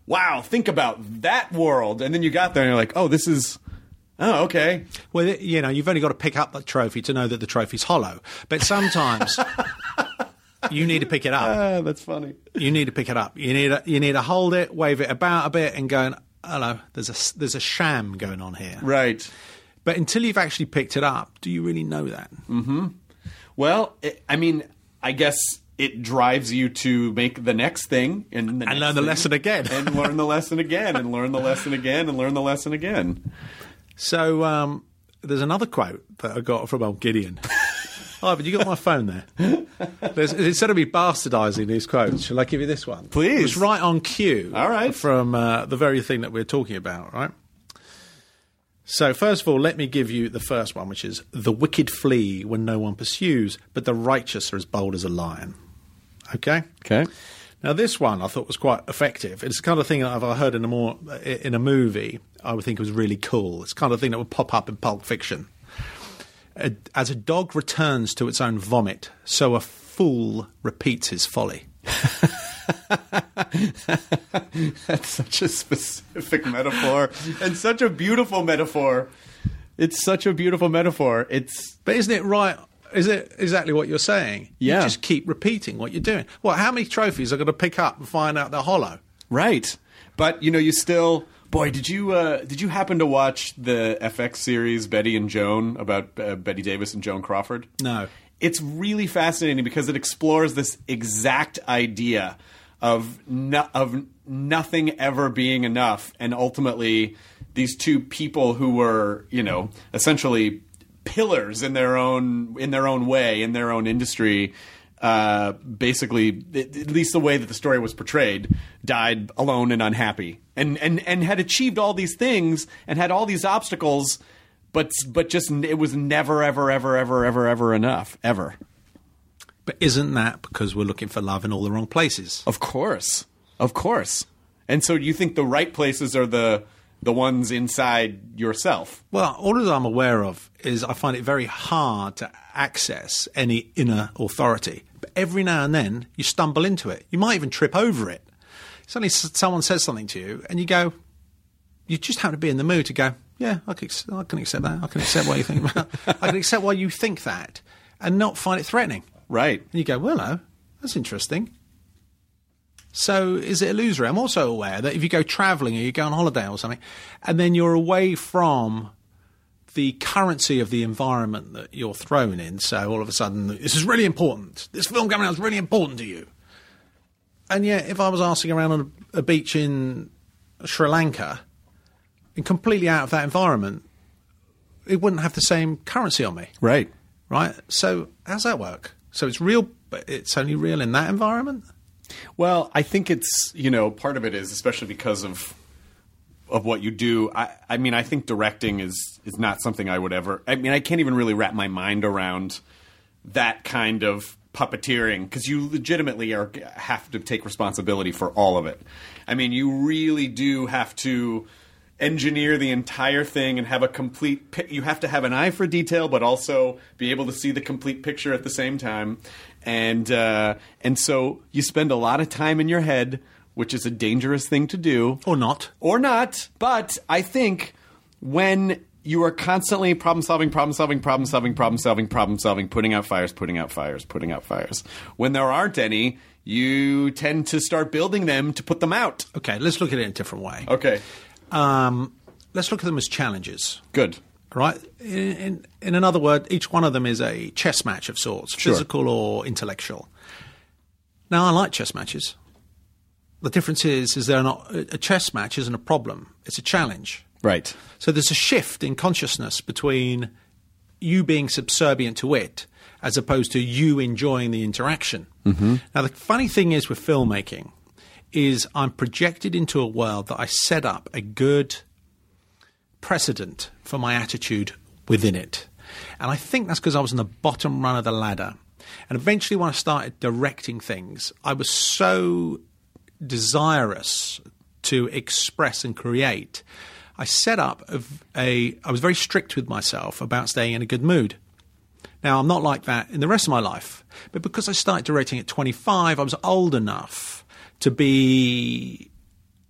wow, think about that world. And then you got there and you're like, oh, this is, oh, okay. Well, you know, you've only got to pick up that trophy to know that the trophy's hollow. But sometimes you need to pick it up. Ah, that's funny. You need to pick it up. You need to, you need to hold it, wave it about a bit and go, hello, there's a, there's a sham going on here. Right. But until you've actually picked it up, do you really know that? Mm-hmm. Well, it, I mean, I guess it drives you to make the next thing. And, the And next learn the thing, lesson again. And learn the lesson again, and learn the lesson again, and learn the lesson again. So um, there's another quote that I got from old Gideon. Oh, but you got my phone there. There's, instead of me bastardising these quotes, shall I give you this one? Please. It was right on cue. All right. From uh, the very thing that we're talking about, right? So first of all, let me give you the first one, which is, the wicked flee when no one pursues, but the righteous are as bold as a lion. Okay? Okay. Now, this one I thought was quite effective. It's the kind of thing that if I heard in a more in a movie, I would think it was really cool. It's the kind of thing that would pop up in Pulp Fiction. As a dog returns to its own vomit, so a fool repeats his folly. That's such a specific metaphor, and such a beautiful metaphor. It's such a beautiful metaphor. It's But isn't it right? Is it exactly what you're saying? Yeah. You just keep repeating what you're doing. Well, how many trophies are going to pick up and find out they're hollow? right, but you know, you still. Boy, did you uh, did you happen to watch the F X series Betty and Joan about uh, Betty Davis and Joan Crawford? No. It's really fascinating because it explores this exact idea of no, of nothing ever being enough, and ultimately these two people who were, you know, essentially pillars in their own in their own way, in their own industry. Uh, basically, at least the way that the story was portrayed, died alone and unhappy, and and and had achieved all these things and had all these obstacles, but but just it was never ever ever ever ever ever enough ever. But isn't that because we're looking for love in all the wrong places? Of course, of course. And so, do you think the right places are the the ones inside yourself? Well, all that I'm aware of is I find it very hard to access any inner authority. But every now and then, you stumble into it. You might even trip over it. Suddenly s- someone says something to you, and you go, you just happen to be in the mood to go, yeah, I can, I can accept that. I can accept what you think about I can accept why you think that, and not find it threatening. Right. And you go, well, no, that's interesting. So is it illusory? I'm also aware that if you go travelling or you go on holiday or something, and then you're away from the currency of the environment that you're thrown in, so all of a sudden, this is really important. This film coming out is really important to you. And yet, if I was arsing around on a, a beach in Sri Lanka, and completely out of that environment, it wouldn't have the same currency on me. Right. Right? So how's that work? So it's real, but it's only real in that environment? Well, I think it's, you know, part of it is especially because of of what you do. I, I mean, I think directing is is not something I would ever. I mean, I can't even really wrap my mind around that kind of puppeteering, because you legitimately are have to take responsibility for all of it. I mean, you really do have to engineer the entire thing and have a complete pi- you have to have an eye for detail, but also be able to see the complete picture at the same time. And uh, and so you spend a lot of time in your head, which is a dangerous thing to do. Or not. Or not. But I think when you are constantly problem solving, problem solving, problem solving, problem solving, problem solving, putting out fires, putting out fires, putting out fires, when there aren't any, you tend to start building them to put them out. Okay, let's look at it in a different way. Okay. Um, let's look at them as challenges. Good. Right? In, in, in another word, each one of them is a chess match of sorts, Sure. physical or intellectual. Now, I like chess matches. The difference is, is they're not a chess match isn't a problem; it's a challenge. Right. So there's a shift in consciousness between you being subservient to it, as opposed to you enjoying the interaction. Mm-hmm. Now, the funny thing is with filmmaking, is I'm projected into a world that I set up a good precedent for my attitude within it. And I think that's because I was in the bottom rung of the ladder. And eventually when I started directing things, I was so desirous to express and create. I set up a, a I was very strict with myself about staying in a good mood. Now, I'm not like that in the rest of my life. But because I started directing at twenty-five, I was old enough to be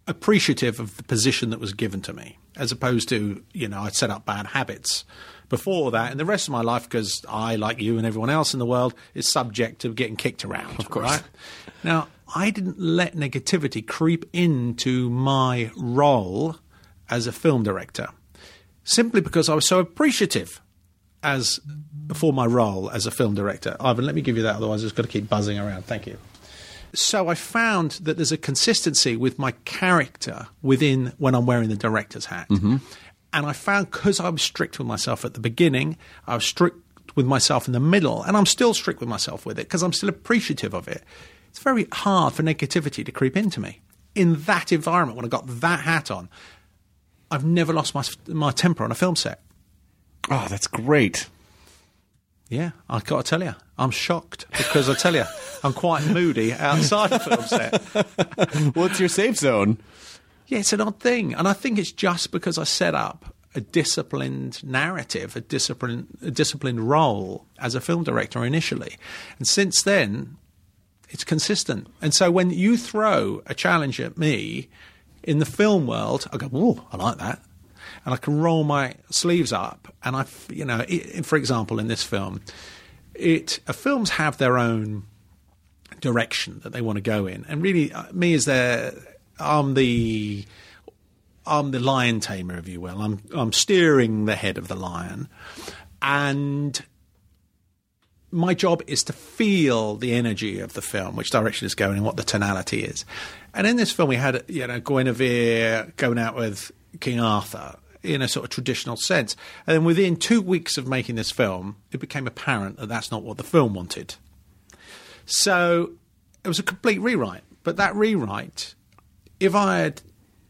appreciative of the position that was given to me, as opposed to, you know, I'd set up bad habits before that. And the rest of my life, because I, like you and everyone else in the world, is subject to getting kicked around. Of course. Right? Now, I didn't let negativity creep into my role as a film director, simply because I was so appreciative as for my role as a film director. Ivan, let me give you that, otherwise it's got to keep buzzing around. Thank you. So I found that there's a consistency with my character within when I'm wearing the director's hat. Mm-hmm. And I found, because I was strict with myself at the beginning, I was strict with myself in the middle, and I'm still strict with myself with it because I'm still appreciative of it. It's very hard for negativity to creep into me. In that environment, when I got that hat on, I've never lost my my temper on a film set. Oh, that's great. Yeah, I've got to tell you, I'm shocked because I tell you, I'm quite moody outside the film set. What's your safe zone? Yeah, it's an odd thing. And I think it's just because I set up a disciplined narrative, a disciplined, a disciplined role as a film director initially. And since then, it's consistent. And so when you throw a challenge at me in the film world, I go, whoa, I like that. And I can roll my sleeves up. And I, you know, it, for example, in this film, it uh, films have their own direction that they want to go in. And really, uh, me as their, I'm the, I'm the lion tamer, if you will. I'm, I'm steering the head of the lion, and my job is to feel the energy of the film, which direction it's going, and what the tonality is. And in this film, we had, you know, Guinevere going out with King Arthur in a sort of traditional sense. And then within two weeks of making this film, it became apparent that that's not what the film wanted. So it was a complete rewrite. But that rewrite, if I had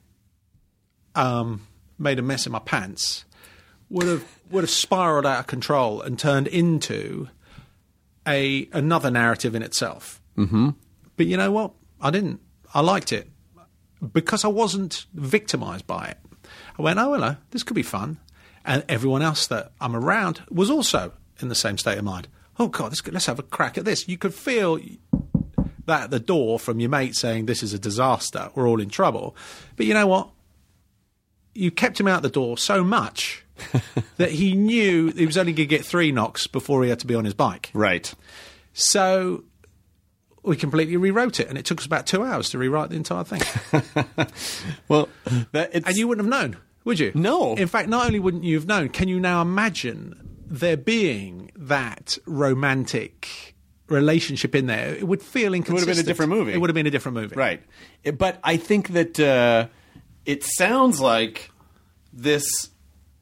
um, made a mess in my pants, would have would have spiraled out of control and turned into a another narrative in itself. Mm-hmm. But you know what? I didn't. I liked it because I wasn't victimised by it. I went, oh, hello, this could be fun. And everyone else that I'm around was also in the same state of mind. Oh, God, this could, let's have a crack at this. You could feel that at the door from your mate saying, this is a disaster, we're all in trouble. But you know what? You kept him out the door so much that he knew he was only going to get three knocks before he had to be on his bike. Right. So we completely rewrote it, and it took us about two hours to rewrite the entire thing. Well, that it's... And you wouldn't have known, would you? No. In fact, not only wouldn't you have known, can you now imagine there being that romantic relationship in there? It would feel inconsistent. It would have been a different movie. It would have been a different movie. Right. It, but I think that uh, it sounds like this...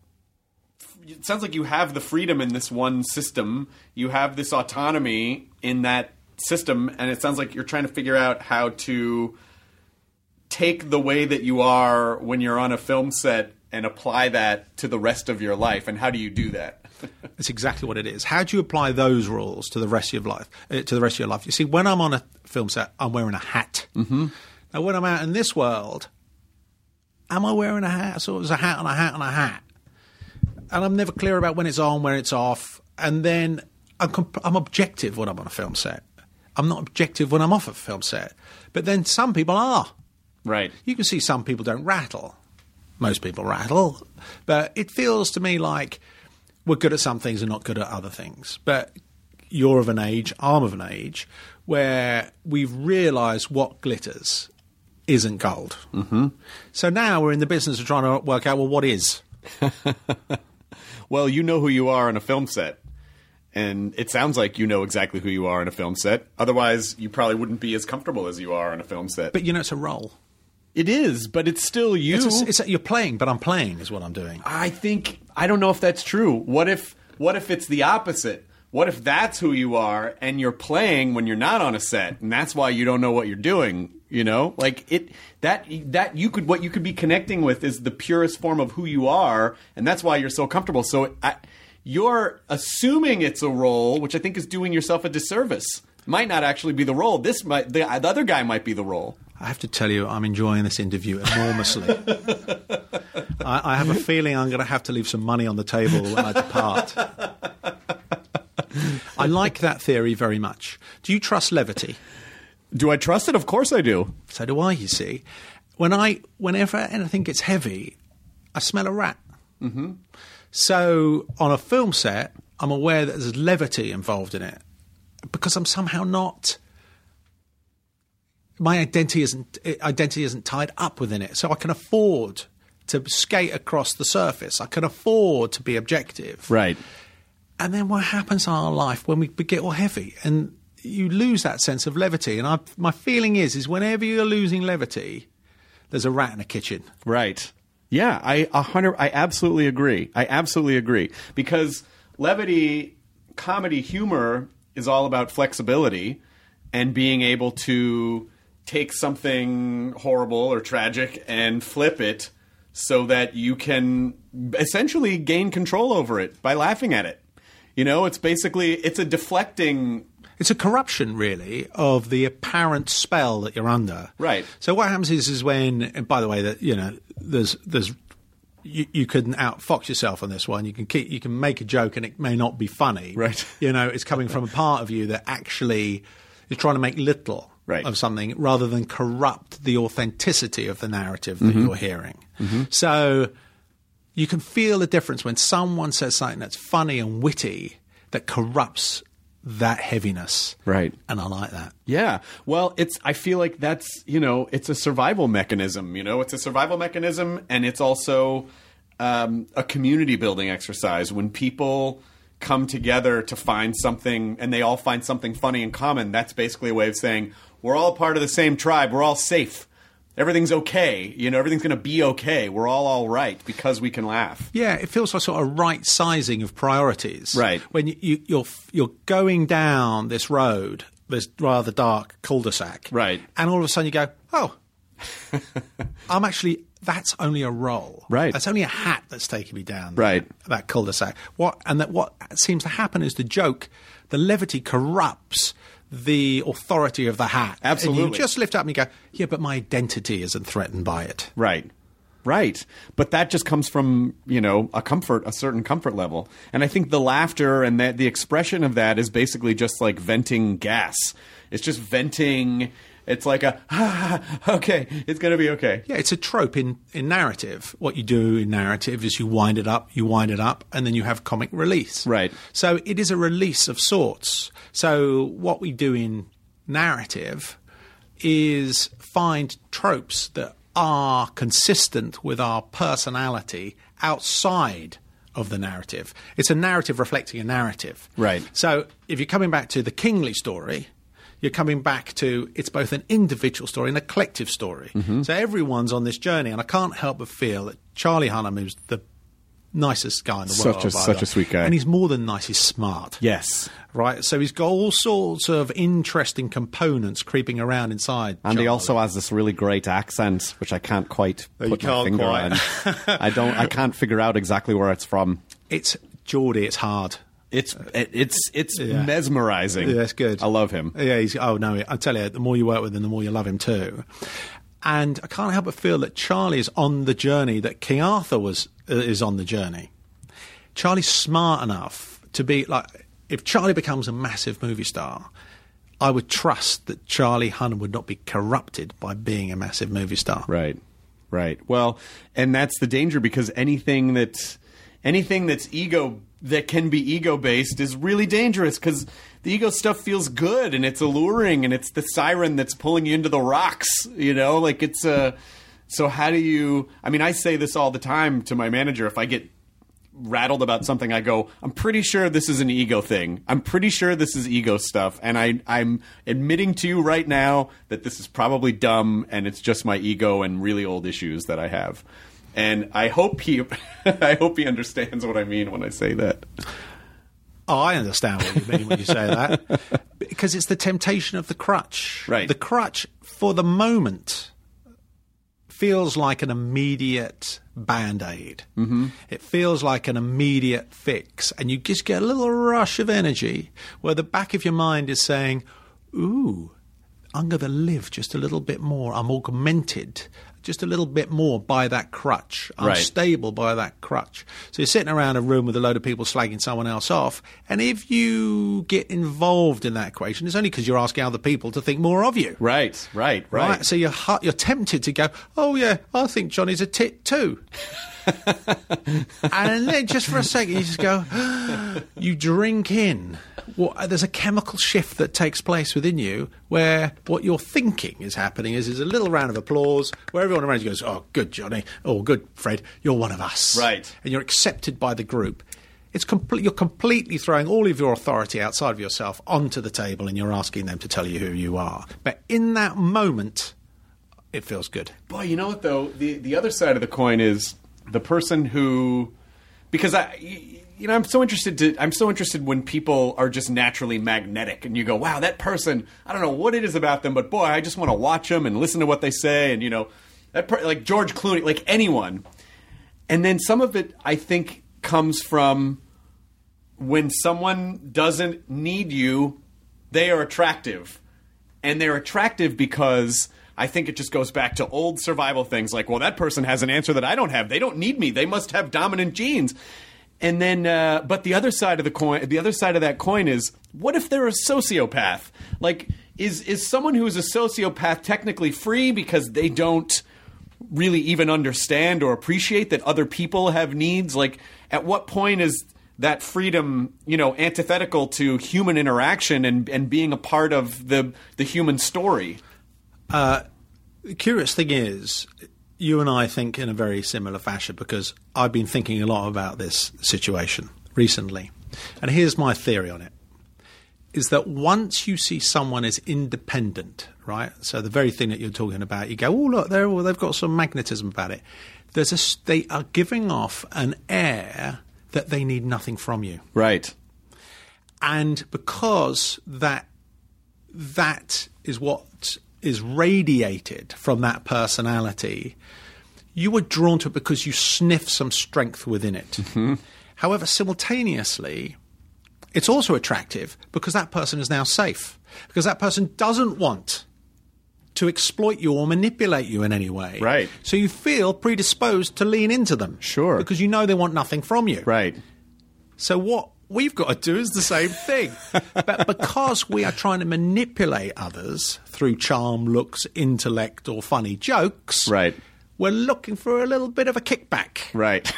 It sounds like you have the freedom in this one system. You have this autonomy in that system, and it sounds like you're trying to figure out how to take the way that you are when you're on a film set and apply that to the rest of your life. And how do you do that? That's exactly what it is. How do you apply those rules to the rest of your life? Uh, to the rest of your life, you see, when I'm on a film set, I'm wearing a hat. Mm-hmm. Now, when I'm out in this world, am I wearing a hat? So it's a hat and a hat and a hat, and I'm never clear about when it's on, when it's off, and then I'm, comp- I'm objective when I'm on a film set. I'm not objective when I'm off a film set. But then some people are. Right. You can see some people don't rattle. Most people rattle. But it feels to me like we're good at some things and not good at other things. But you're of an age, I'm of an age, where we've realised what glitters isn't gold. Mm-hmm. So now we're in the business of trying to work out, well, what is? Well, you know who you are on a film set. And it sounds like you know exactly who you are in a film set. Otherwise, you probably wouldn't be as comfortable as you are on a film set. But, you know, it's a role. It is, but it's still you. It's a, it's a, you're playing, but I'm playing is what I'm doing. I think – I don't know if that's true. What if what if it's the opposite? What if that's who you are and you're playing when you're not on a set, and that's why you don't know what you're doing, you know? Like it that that you could – what you could be connecting with is the purest form of who you are, and that's why you're so comfortable. So I, you're assuming it's a role, which I think is doing yourself a disservice. Might not actually be the role. This might the, the other guy might be the role. I have to tell you, I'm enjoying this interview enormously. I, I have a feeling I'm going to have to leave some money on the table when I depart. I like that theory very much. Do you trust levity? Do I trust it? Of course I do. So do I, you see. when I, whenever anything gets heavy, I smell a rat. Mm-hmm. So on a film set, I'm aware that there's levity involved in it because I'm somehow not. My identity isn't identity isn't tied up within it, so I can afford to skate across the surface. I can afford to be objective. Right. And then what happens in our life when we get all heavy and you lose that sense of levity? And I, my feeling is, is whenever you're losing levity, there's a rat in the kitchen. Right. Yeah, I a hundred. I absolutely agree. I absolutely agree because levity, comedy, humor is all about flexibility and being able to take something horrible or tragic and flip it so that you can essentially gain control over it by laughing at it. You know, it's basically it's a deflecting. It's a corruption, really, of the apparent spell that you're under. Right. So what happens is, is when, and by the way, that you know, there's, there's, you, you can outfox yourself on this one. You can keep, you can make a joke, and it may not be funny. Right. You know, it's coming from a part of you that actually is trying to make little right. of something, rather than corrupt the authenticity of the narrative that mm-hmm. you're hearing. Mm-hmm. So you can feel the difference when someone says something that's funny and witty that corrupts that heaviness. Right. And I like that. Yeah. Well, it's, I feel like that's, you know, it's a survival mechanism, you know, it's a survival mechanism and it's also um, a community building exercise when people come together to find something and they all find something funny in common. That's basically a way of saying we're all part of the same tribe. We're all safe. Everything's okay. You know, everything's going to be okay. We're all all right because we can laugh. Yeah, it feels like sort of right sizing of priorities. Right. When you, you, you're you're going down this road, this rather dark cul-de-sac. Right. And all of a sudden you go, oh, I'm actually, that's only a roll. Right. That's only a hat that's taking me down. Right. That, that cul-de-sac. What, and that what seems to happen is the joke, the levity corrupts the authority of the hat. Absolutely. And you just lift up and you go, yeah, but my identity isn't threatened by it. Right. Right. But that just comes from, you know, a comfort, a certain comfort level. And I think the laughter and that the expression of that is basically just like venting gas. It's just venting. It's like a, ah, okay, it's going to be okay. Yeah, it's a trope in, in narrative. What you do in narrative is you wind it up, you wind it up, and then you have comic release. Right. So it is a release of sorts. So what we do in narrative is find tropes that are consistent with our personality outside of the narrative. It's a narrative reflecting a narrative. Right. So if you're coming back to the Kingsley story, you're coming back to it's both an individual story and a collective story. Mm-hmm. So everyone's on this journey, and I can't help but feel that Charlie Hunnam, who's the nicest guy in the such world, a, such a sweet guy, and he's more than nice, he's smart. Yes, right. So he's got all sorts of interesting components creeping around inside. And Charlie. he also has this really great accent, which I can't quite oh, put you my can't finger quite. on. I don't. I can't figure out exactly where it's from. It's Geordie. It's hard. It's it's it's yeah. mesmerizing. Yeah, that's good. I love him. Yeah, he's, oh no, I tell you, the more you work with him, the more you love him too. And I can't help but feel that Charlie is on the journey that King Arthur was uh, is on the journey. Charlie's smart enough to be like, if Charlie becomes a massive movie star, I would trust that Charlie Hunnam would not be corrupted by being a massive movie star. Right, right. Well, and that's the danger because anything that's anything that's ego. that can be ego-based is really dangerous because the ego stuff feels good and it's alluring and it's the siren that's pulling you into the rocks, you know? Like it's a... So how do you... I mean, I say this all the time to my manager. If I get rattled about something, I go, I'm pretty sure this is an ego thing. I'm pretty sure this is ego stuff. And I, I'm admitting to you right now that this is probably dumb and it's just my ego and really old issues that I have. And I hope he, I hope he understands what I mean when I say that. Oh, I understand what you mean when you say that, because it's the temptation of the crutch. Right. The crutch, for the moment, feels like an immediate band-aid. Mm-hmm. It feels like an immediate fix, and you just get a little rush of energy where the back of your mind is saying, "Ooh, I'm going to live just a little bit more. I'm augmented just a little bit more by that crutch. I'm Right. stable by that crutch. So you're sitting around a room with a load of people slagging someone else off, and if you get involved in that equation, it's only because you're asking other people to think more of you. Right, right, right. Right? So you're, hu- you're tempted to go, oh, yeah, I think Johnny's a tit too. And then just for a second, you just go, you drink in. Well, there's a chemical shift that takes place within you where what you're thinking is happening is, is a little round of applause where everyone around you goes, oh, good, Johnny. Oh, good, Fred. You're one of us. Right. And you're accepted by the group. It's complete. You're completely throwing all of your authority outside of yourself onto the table and you're asking them to tell you who you are. But in that moment, it feels good. Boy, you know what, though? The, the other side of the coin is the person who... Because I... You know, I'm so interested to. I'm so interested when people are just naturally magnetic, and you go, "Wow, that person! I don't know what it is about them, but boy, I just want to watch them and listen to what they say." And you know, that per, like George Clooney, like anyone. And then some of it, I think, comes from when someone doesn't need you, they are attractive, and they're attractive because I think it just goes back to old survival things, like, well, that person has an answer that I don't have. They don't need me. They must have dominant genes. And then, uh, but the other side of the coin, the other side of that coin is, what if they're a sociopath? Like, is is someone who is a sociopath technically free because they don't really even understand or appreciate that other people have needs? Like, at what point is that freedom, you know, antithetical to human interaction and, and being a part of the the human story? Uh, the curious thing is, you and I think in a very similar fashion because I've been thinking a lot about this situation recently. And here's my theory on it, is that once you see someone as independent, right, so the very thing that you're talking about, you go, oh, look, they're, well, they've got some magnetism about it. There's a, they are giving off an air that they need nothing from you. Right. And because that that is what is radiated from that personality, you were drawn to it because you sniff some strength within it. Mm-hmm. However, simultaneously, it's also attractive because that person is now safe, because that person doesn't want to exploit you or manipulate you in any way. Right. So you feel predisposed to lean into them. Sure. Because you know they want nothing from you. Right. So what we've got to do is the same thing. But because we are trying to manipulate others through charm, looks, intellect, or funny jokes, Right. we're looking for a little bit of a kickback. Right.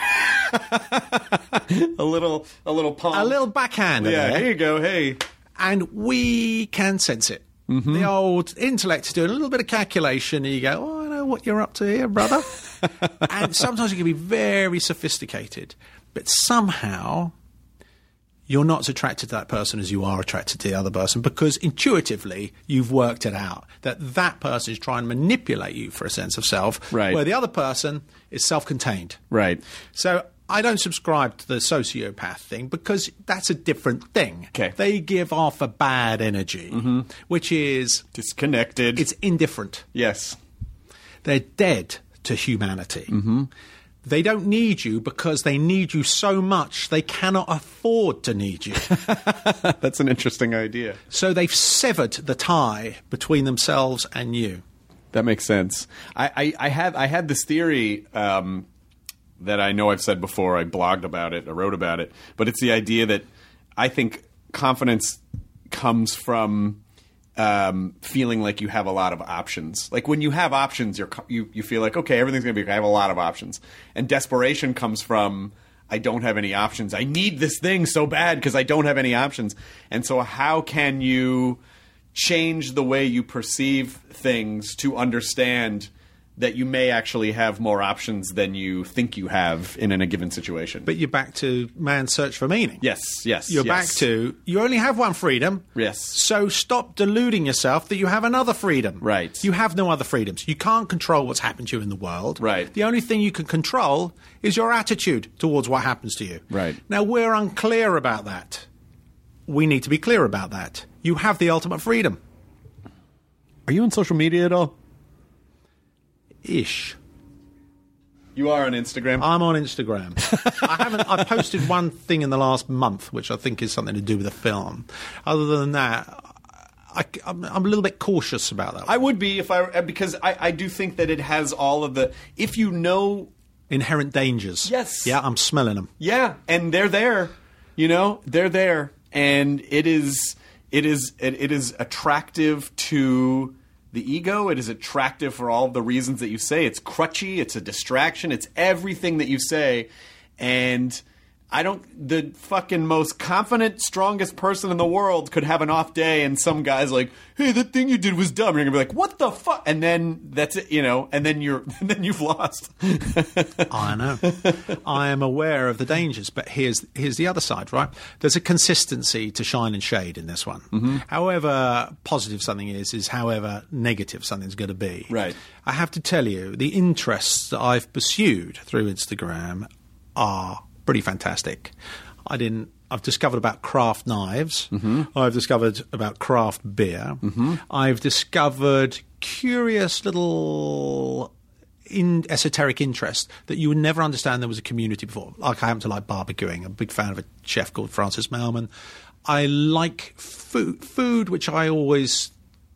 a little, a little palm. A little backhand. Yeah, there. here you go. Hey. And we can sense it. Mm-hmm. The old intellect is doing a little bit of calculation, and you go, oh, I know what you're up to here, brother. And sometimes it can be very sophisticated. But somehow you're not as attracted to that person as you are attracted to the other person, because intuitively you've worked it out that that person is trying to manipulate you for a sense of self, right, where the other person is self-contained. Right. So I don't subscribe to the sociopath thing because that's a different thing. Okay. They give off a bad energy, mm-hmm. which is disconnected. It's indifferent. Yes. They're dead to humanity. Mm-hmm. They don't need you because they need you so much they cannot afford to need you. That's an interesting idea. So they've severed the tie between themselves and you. That makes sense. I, I, I had I had this theory um, that I know I've said before. I blogged about it. I wrote about it. But it's the idea that I think confidence comes from Um, feeling like you have a lot of options. Like when you have options, you're, you you feel like, okay, everything's going to be, I have a lot of options. And desperation comes from, I don't have any options. I need this thing so bad because I don't have any options. And so how can you change the way you perceive things to understand that you may actually have more options than you think you have in, in a given situation? But you're back to man's search for meaning. Yes, yes. You're yes. back to, you only have one freedom. Yes. So stop deluding yourself that you have another freedom. Right. You have no other freedoms. You can't control what's happened to you in the world. Right. The only thing you can control is your attitude towards what happens to you. Right. Now, we're unclear about that. We need to be clear about that. You have the ultimate freedom. Are you on social media at all? Ish. You are on Instagram? I'm on Instagram. I haven't. I posted one thing in the last month, which I think is something to do with the film. Other than that, I, I'm, I'm a little bit cautious about that. I would be if I because I, I do think that it has all of the if you know inherent dangers. Yes. Yeah, I'm smelling them. Yeah, and they're there. You know, they're there, and it is it is it, it is attractive to the ego. It is attractive for all of the reasons that you say. It's crutchy. It's a distraction. It's everything that you say, and I don't. The fucking most confident, strongest person in the world could have an off day, and some guy's like, "Hey, that thing you did was dumb." You're gonna be like, "What the fuck?" And then that's it, you know. And then you're, and then you've lost. I know. I am aware of the dangers, but here's here's the other side, right? There's a consistency to shine and shade in this one. Mm-hmm. However positive something is, is however negative something's going to be. Right. I have to tell you, the interests that I've pursued through Instagram are pretty fantastic. I didn't. I've discovered about craft knives. Mm-hmm. I've discovered about craft beer. Mm-hmm. I've discovered curious little in esoteric interest that you would never understand there was a community before. Like I happen to like barbecuing. I'm a big fan of a chef called Francis Melman. I like food, food which I always.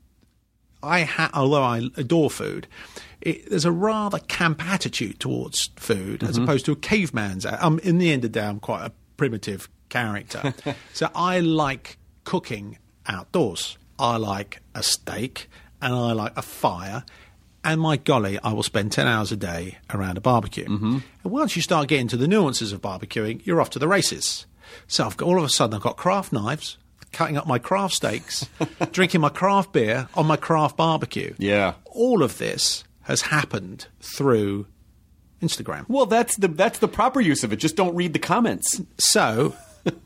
I ha- although I adore food. It, there's a rather camp attitude towards food mm-hmm. as opposed to a caveman's. Um, in the end of the day, I'm quite a primitive character. So I like cooking outdoors. I like a steak and I like a fire. And my golly, I will spend ten hours a day around a barbecue. Mm-hmm. And once you start getting to the nuances of barbecuing, you're off to the races. So I've got, all of a sudden I've got craft knives, cutting up my craft steaks, drinking my craft beer on my craft barbecue. Yeah. All of this has happened through Instagram. Well, that's the that's the proper use of it. Just don't read the comments. So,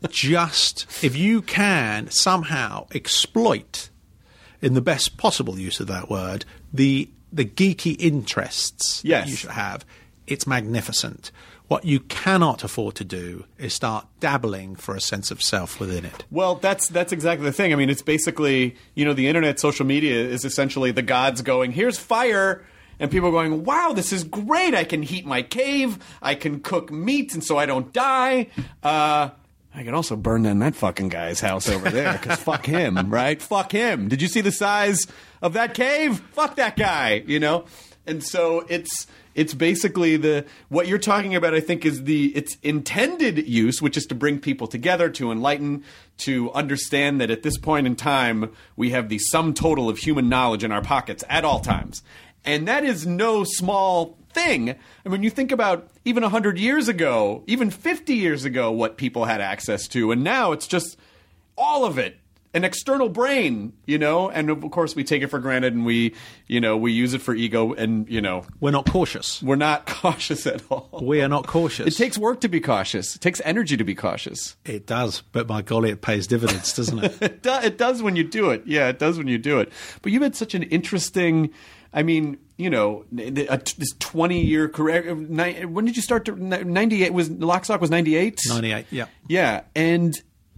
just if you can somehow exploit, in the best possible use of that word, the the geeky interests yes. that you should have, it's magnificent. What you cannot afford to do is start dabbling for a sense of self within it. Well, that's that's exactly the thing. I mean, it's basically, you know, the internet, social media is essentially the gods going, here's fire. And people are going, wow, this is great. I can heat my cave. I can cook meat, and so I don't die. Uh, I can also burn down that fucking guy's house over there, because fuck him, right? Fuck him. Did you see the size of that cave? Fuck that guy, you know? And so it's it's basically the what you're talking about, I think, is the its intended use, which is to bring people together, to enlighten, to understand that at this point in time, we have the sum total of human knowledge in our pockets at all times. And that is no small thing. I mean, you think about even one hundred years ago, even fifty years ago, what people had access to. And now it's just all of it. An external brain, you know? And of course, we take it for granted and we, you know, we use it for ego and, you know. We're not cautious. We're not cautious at all. We are not cautious. It takes work to be cautious. It takes energy to be cautious. It does. But by golly, it pays dividends, doesn't it? it, do- it does when you do it. Yeah, it does when you do it. But you've had such an interesting... I mean, you know, this twenty-year career. When did you start to ninety-eight? Was Lock, Stock was ninety-eight? ninety-eight, yeah. Yeah, and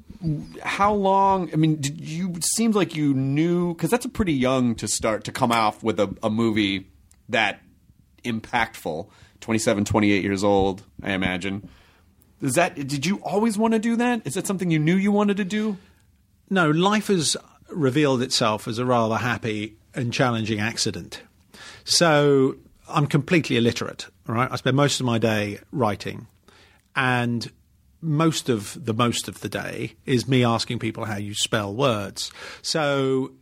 how long? I mean, did you? It seems like you knew, because that's a pretty young to start to come off with a, a movie that impactful. twenty-seven, twenty-eight years old, I imagine. Is that? Did you always want to do that? Is that something you knew you wanted to do? No, life has revealed itself as a rather happy and challenging accident. So I'm completely illiterate, right? I spend most of my day writing, and most of the most of the day is me asking people how you spell words. So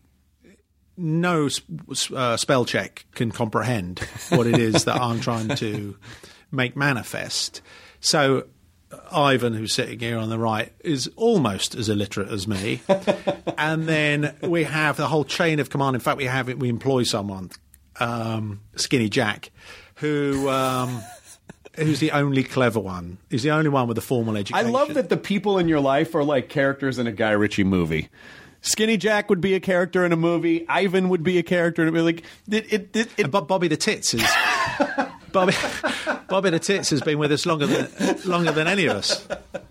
no uh, spell check can comprehend what it is that I'm trying to make manifest. So Ivan, who's sitting here on the right, is almost as illiterate as me. And then we have the whole chain of command. In fact, we have it, we employ someone, um, Skinny Jack, who um, who's the only clever one. He's the only one with a formal education. I love that the people in your life are like characters in a Guy Ritchie movie. Skinny Jack would be a character in a movie. Ivan would be a character in a movie. Like, it, it, it, it, but Bobby the Tits is... Bobby, Bobby the Tits has been with us longer than longer than any of us.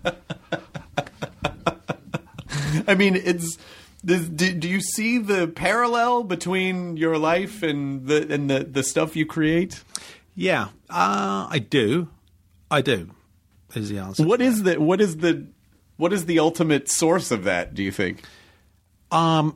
I mean, it's. Do, do you see the parallel between your life and the and the, the stuff you create? Yeah, uh, I do. I do. Is the answer. What is the what is the what is the ultimate source of that? Do you think? Um,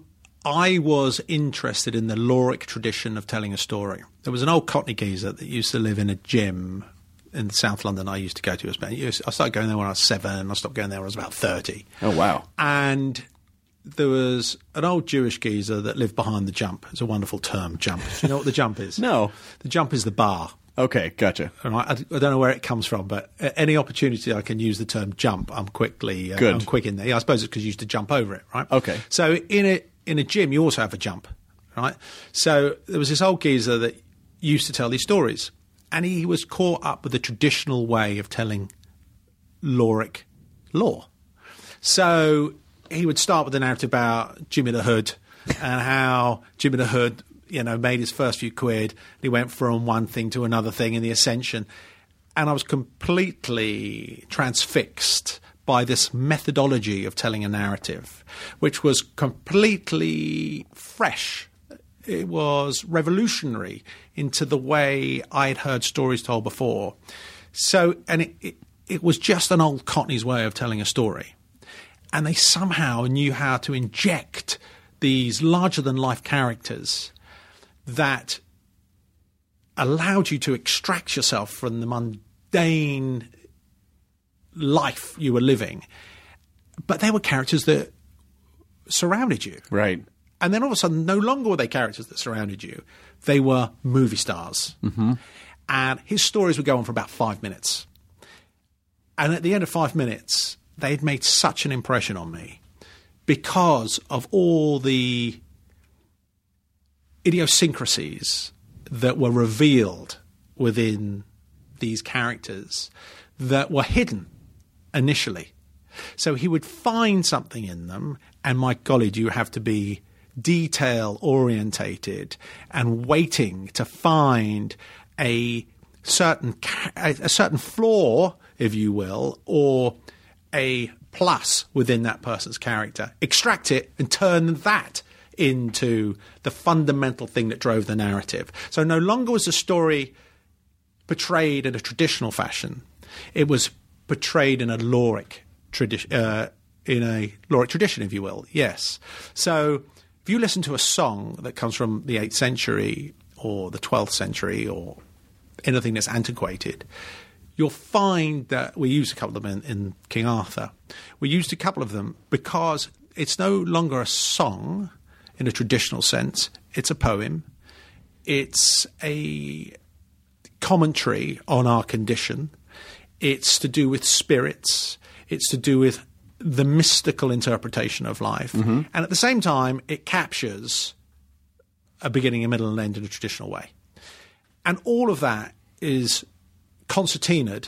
I was interested in the Loric tradition of telling a story. There was an old Cockney geezer that used to live in a gym in South London I used to go to. I started going there when I was seven. I stopped going there when I was about thirty. Oh, wow. And there was an old Jewish geezer that lived behind the jump. It's a wonderful term, jump. Do you know what the jump is? No. The jump is the bar. Okay, gotcha. And I, I don't know where it comes from, but any opportunity I can use the term jump, I'm quickly uh, Good. I'm quick in there. I suppose it's because you used to jump over it, right? Okay. So in a in a gym, you also have a jump, right? So there was this old geezer that used to tell these stories, and he was caught up with the traditional way of telling Loric lore. So he would start with a narrative about Jimmy the Hood and how Jimmy the Hood, you know, made his first few quid. And he went from one thing to another thing in the Ascension. And I was completely transfixed by this methodology of telling a narrative, which was completely fresh. It was revolutionary into the way I'd heard stories told before. So, and it, it, it was just an old Cockney's way of telling a story. And they somehow knew how to inject these larger-than-life characters that allowed you to extract yourself from the mundane life you were living. But they were characters that surrounded you. Right. And then all of a sudden, no longer were they characters that surrounded you. They were movie stars. Mm-hmm. And his stories would go on for about five minutes. And at the end of five minutes, they'd made such an impression on me because of all the idiosyncrasies that were revealed within these characters that were hidden initially. So he would find something in them, and my golly, do you have to be detail orientated and waiting to find a certain a certain flaw, if you will, or a plus within that person's character, extract it and turn that into the fundamental thing that drove the narrative. So no longer was the story portrayed in a traditional fashion. It was portrayed in a Loric tradition, uh, in a Loric tradition, if you will. Yes. So if you listen to a song that comes from the eighth century or the twelfth century or anything that's antiquated, you'll find that we used a couple of them in, in King Arthur. We used a couple of them because it's no longer a song in a traditional sense. It's a poem. It's a commentary on our condition. It's to do with spirits. It's to do with the mystical interpretation of life. Mm-hmm. And at the same time, it captures a beginning, a middle, and end in a traditional way. And all of that is concertinaed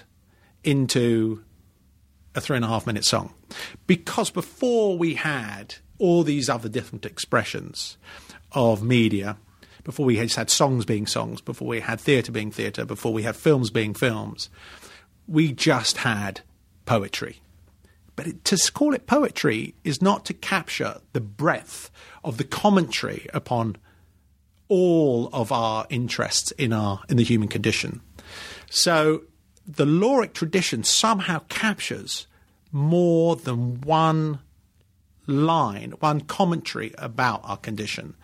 into a three and a half minute song. Because before we had all these other different expressions of media, before we just had songs being songs, before we had theatre being theatre, before we had films being films, we just had poetry. But it, to call it poetry is not to capture the breadth of the commentary upon all of our interests in our in the human condition. So the Loric tradition somehow captures more than one line, one commentary about our condition.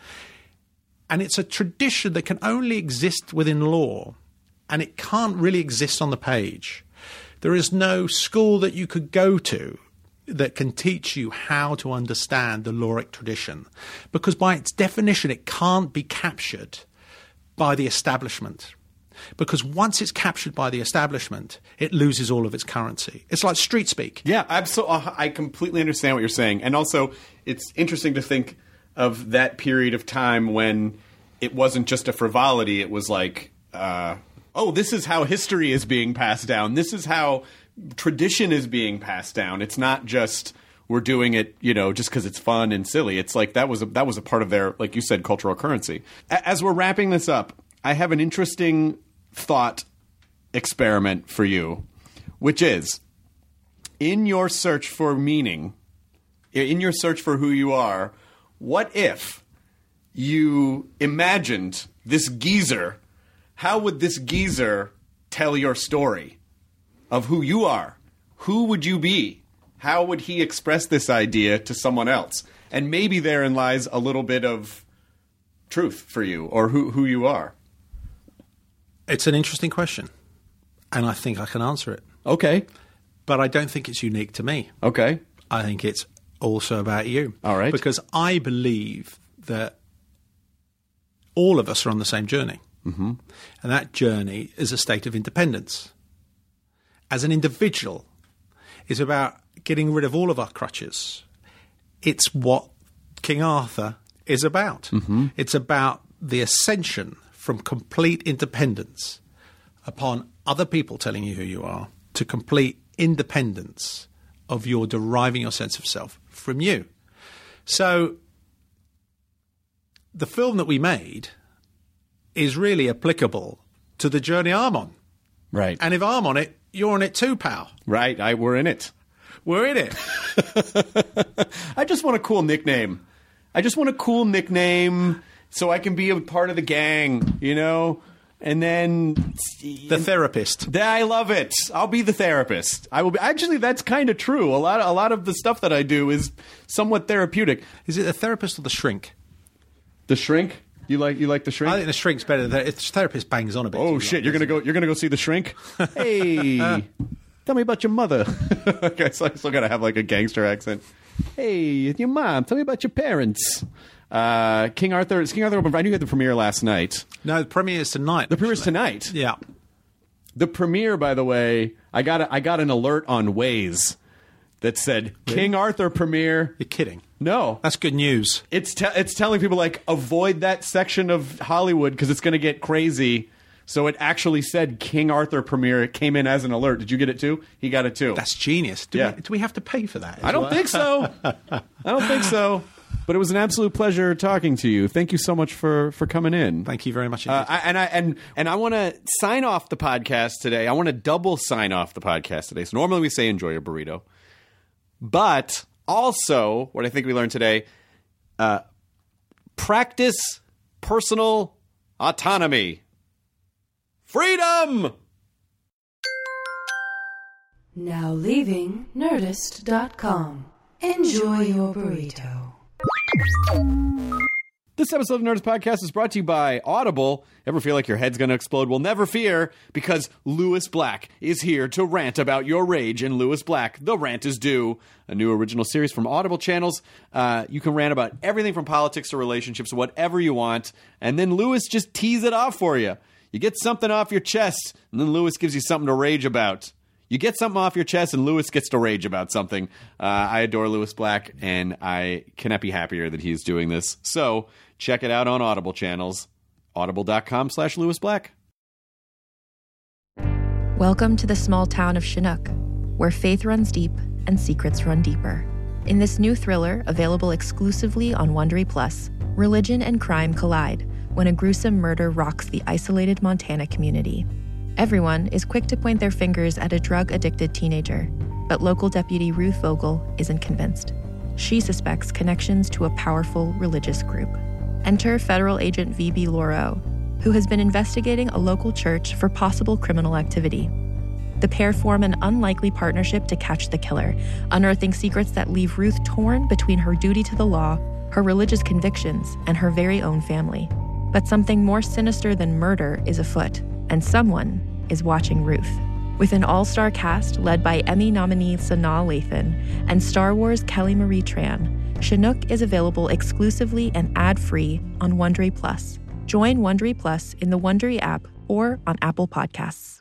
And it's a tradition that can only exist within law, and it can't really exist on the page. There is no school that you could go to that can teach you how to understand the Loric tradition, because by its definition, it can't be captured by the establishment. Because once it's captured by the establishment, it loses all of its currency. It's like street speak. Yeah, absolutely. I completely understand what you're saying. And also, it's interesting to think of that period of time when it wasn't just a frivolity. It was like, uh, oh, this is how history is being passed down. This is how tradition is being passed down. It's not just we're doing it, you know, just because it's fun and silly. It's like that was a, that was a part of their, like you said, cultural currency. As we're wrapping this up, I have an interesting thought experiment for you, which is, in your search for meaning, in your search for who you are, what if you imagined this geezer? How would this geezer tell your story of who you are? Who would you be? How would he express this idea to someone else? And maybe therein lies a little bit of truth for you or who, who you are. It's an interesting question, and I think I can answer it. Okay. But I don't think it's unique to me. Okay. I think it's also about you. All right. Because I believe that all of us are on the same journey. Mm-hmm. And that journey is a state of independence. As an individual, it's about getting rid of all of our crutches. It's what King Arthur is about. Mm-hmm. It's about the ascension from complete independence upon other people telling you who you are to complete independence of your deriving your sense of self from you. So the film that we made is really applicable to the journey I'm on. Right. And if I'm on it, you're on it too, pal. Right. I, we're in it. We're in it. I just want a cool nickname. I just want a cool nickname so I can be a part of the gang, you know? And then the therapist. I love it. I'll be the therapist. I will be. Actually, that's kind of true. A lot of, a lot of the stuff that I do is somewhat therapeutic. Is it the therapist or the shrink? The shrink? You like you like the shrink? I think the shrink's better. The therapist bangs on a bit. Oh shit! You're gonna go. You're gonna go see the shrink. Hey, tell me about your mother. Okay, so I still gotta have like a gangster accent. Hey, your mom. Tell me about your parents. Uh, King Arthur. Is King Arthur open? I knew you had the premiere last night. No, the premiere is tonight. The premiere's tonight. Yeah. The premiere, by the way, I got a, I got an alert on Waze that said really? King Arthur premiere. You're kidding. No. That's good news. It's te- it's telling people, like, avoid that section of Hollywood because it's going to get crazy. So it actually said King Arthur premiere. It came in as an alert. Did you get it too? He got it too. That's genius. Do, yeah. we, do we have to pay for that? I don't well? think so. I don't think so. But it was an absolute pleasure talking to you. Thank you so much for, for coming in. Thank you very much. Uh, I, and I and and I want to sign off the podcast today. I want to double sign off the podcast today. So normally we say enjoy your burrito, but also what I think we learned today: uh, practice personal autonomy, freedom. Now leaving Nerdist dot com. Enjoy your burrito. This episode of Nerdist Podcast is brought to you by Audible. Ever feel like your head's going to explode? Well, never fear, because Lewis Black is here to rant about your rage in Lewis Black, The Rant is Due, a new original series from Audible channels. Uh, you can rant about everything from politics to relationships, whatever you want, and then Lewis just tees it off for you. You get something off your chest, and then Lewis gives you something to rage about. You get something off your chest, and Lewis gets to rage about something. Uh, I adore Lewis Black, and I cannot be happier that he's doing this. So check it out on Audible channels. Audible.com slash Lewis Black. Welcome to the small town of Chinook, where faith runs deep and secrets run deeper. In this new thriller, available exclusively on Wondery Plus, religion and crime collide when a gruesome murder rocks the isolated Montana community. Everyone is quick to point their fingers at a drug-addicted teenager, but local deputy Ruth Vogel isn't convinced. She suspects connections to a powerful religious group. Enter federal agent V B Lauro, who has been investigating a local church for possible criminal activity. The pair form an unlikely partnership to catch the killer, unearthing secrets that leave Ruth torn between her duty to the law, her religious convictions, and her very own family. But something more sinister than murder is afoot, and someone is watching Ruth. With an all-star cast led by Emmy nominee Sanaa Lathan and Star Wars Kelly Marie Tran, Chinook is available exclusively and ad-free on Wondery Plus. Join Wondery Plus in the Wondery app or on Apple Podcasts.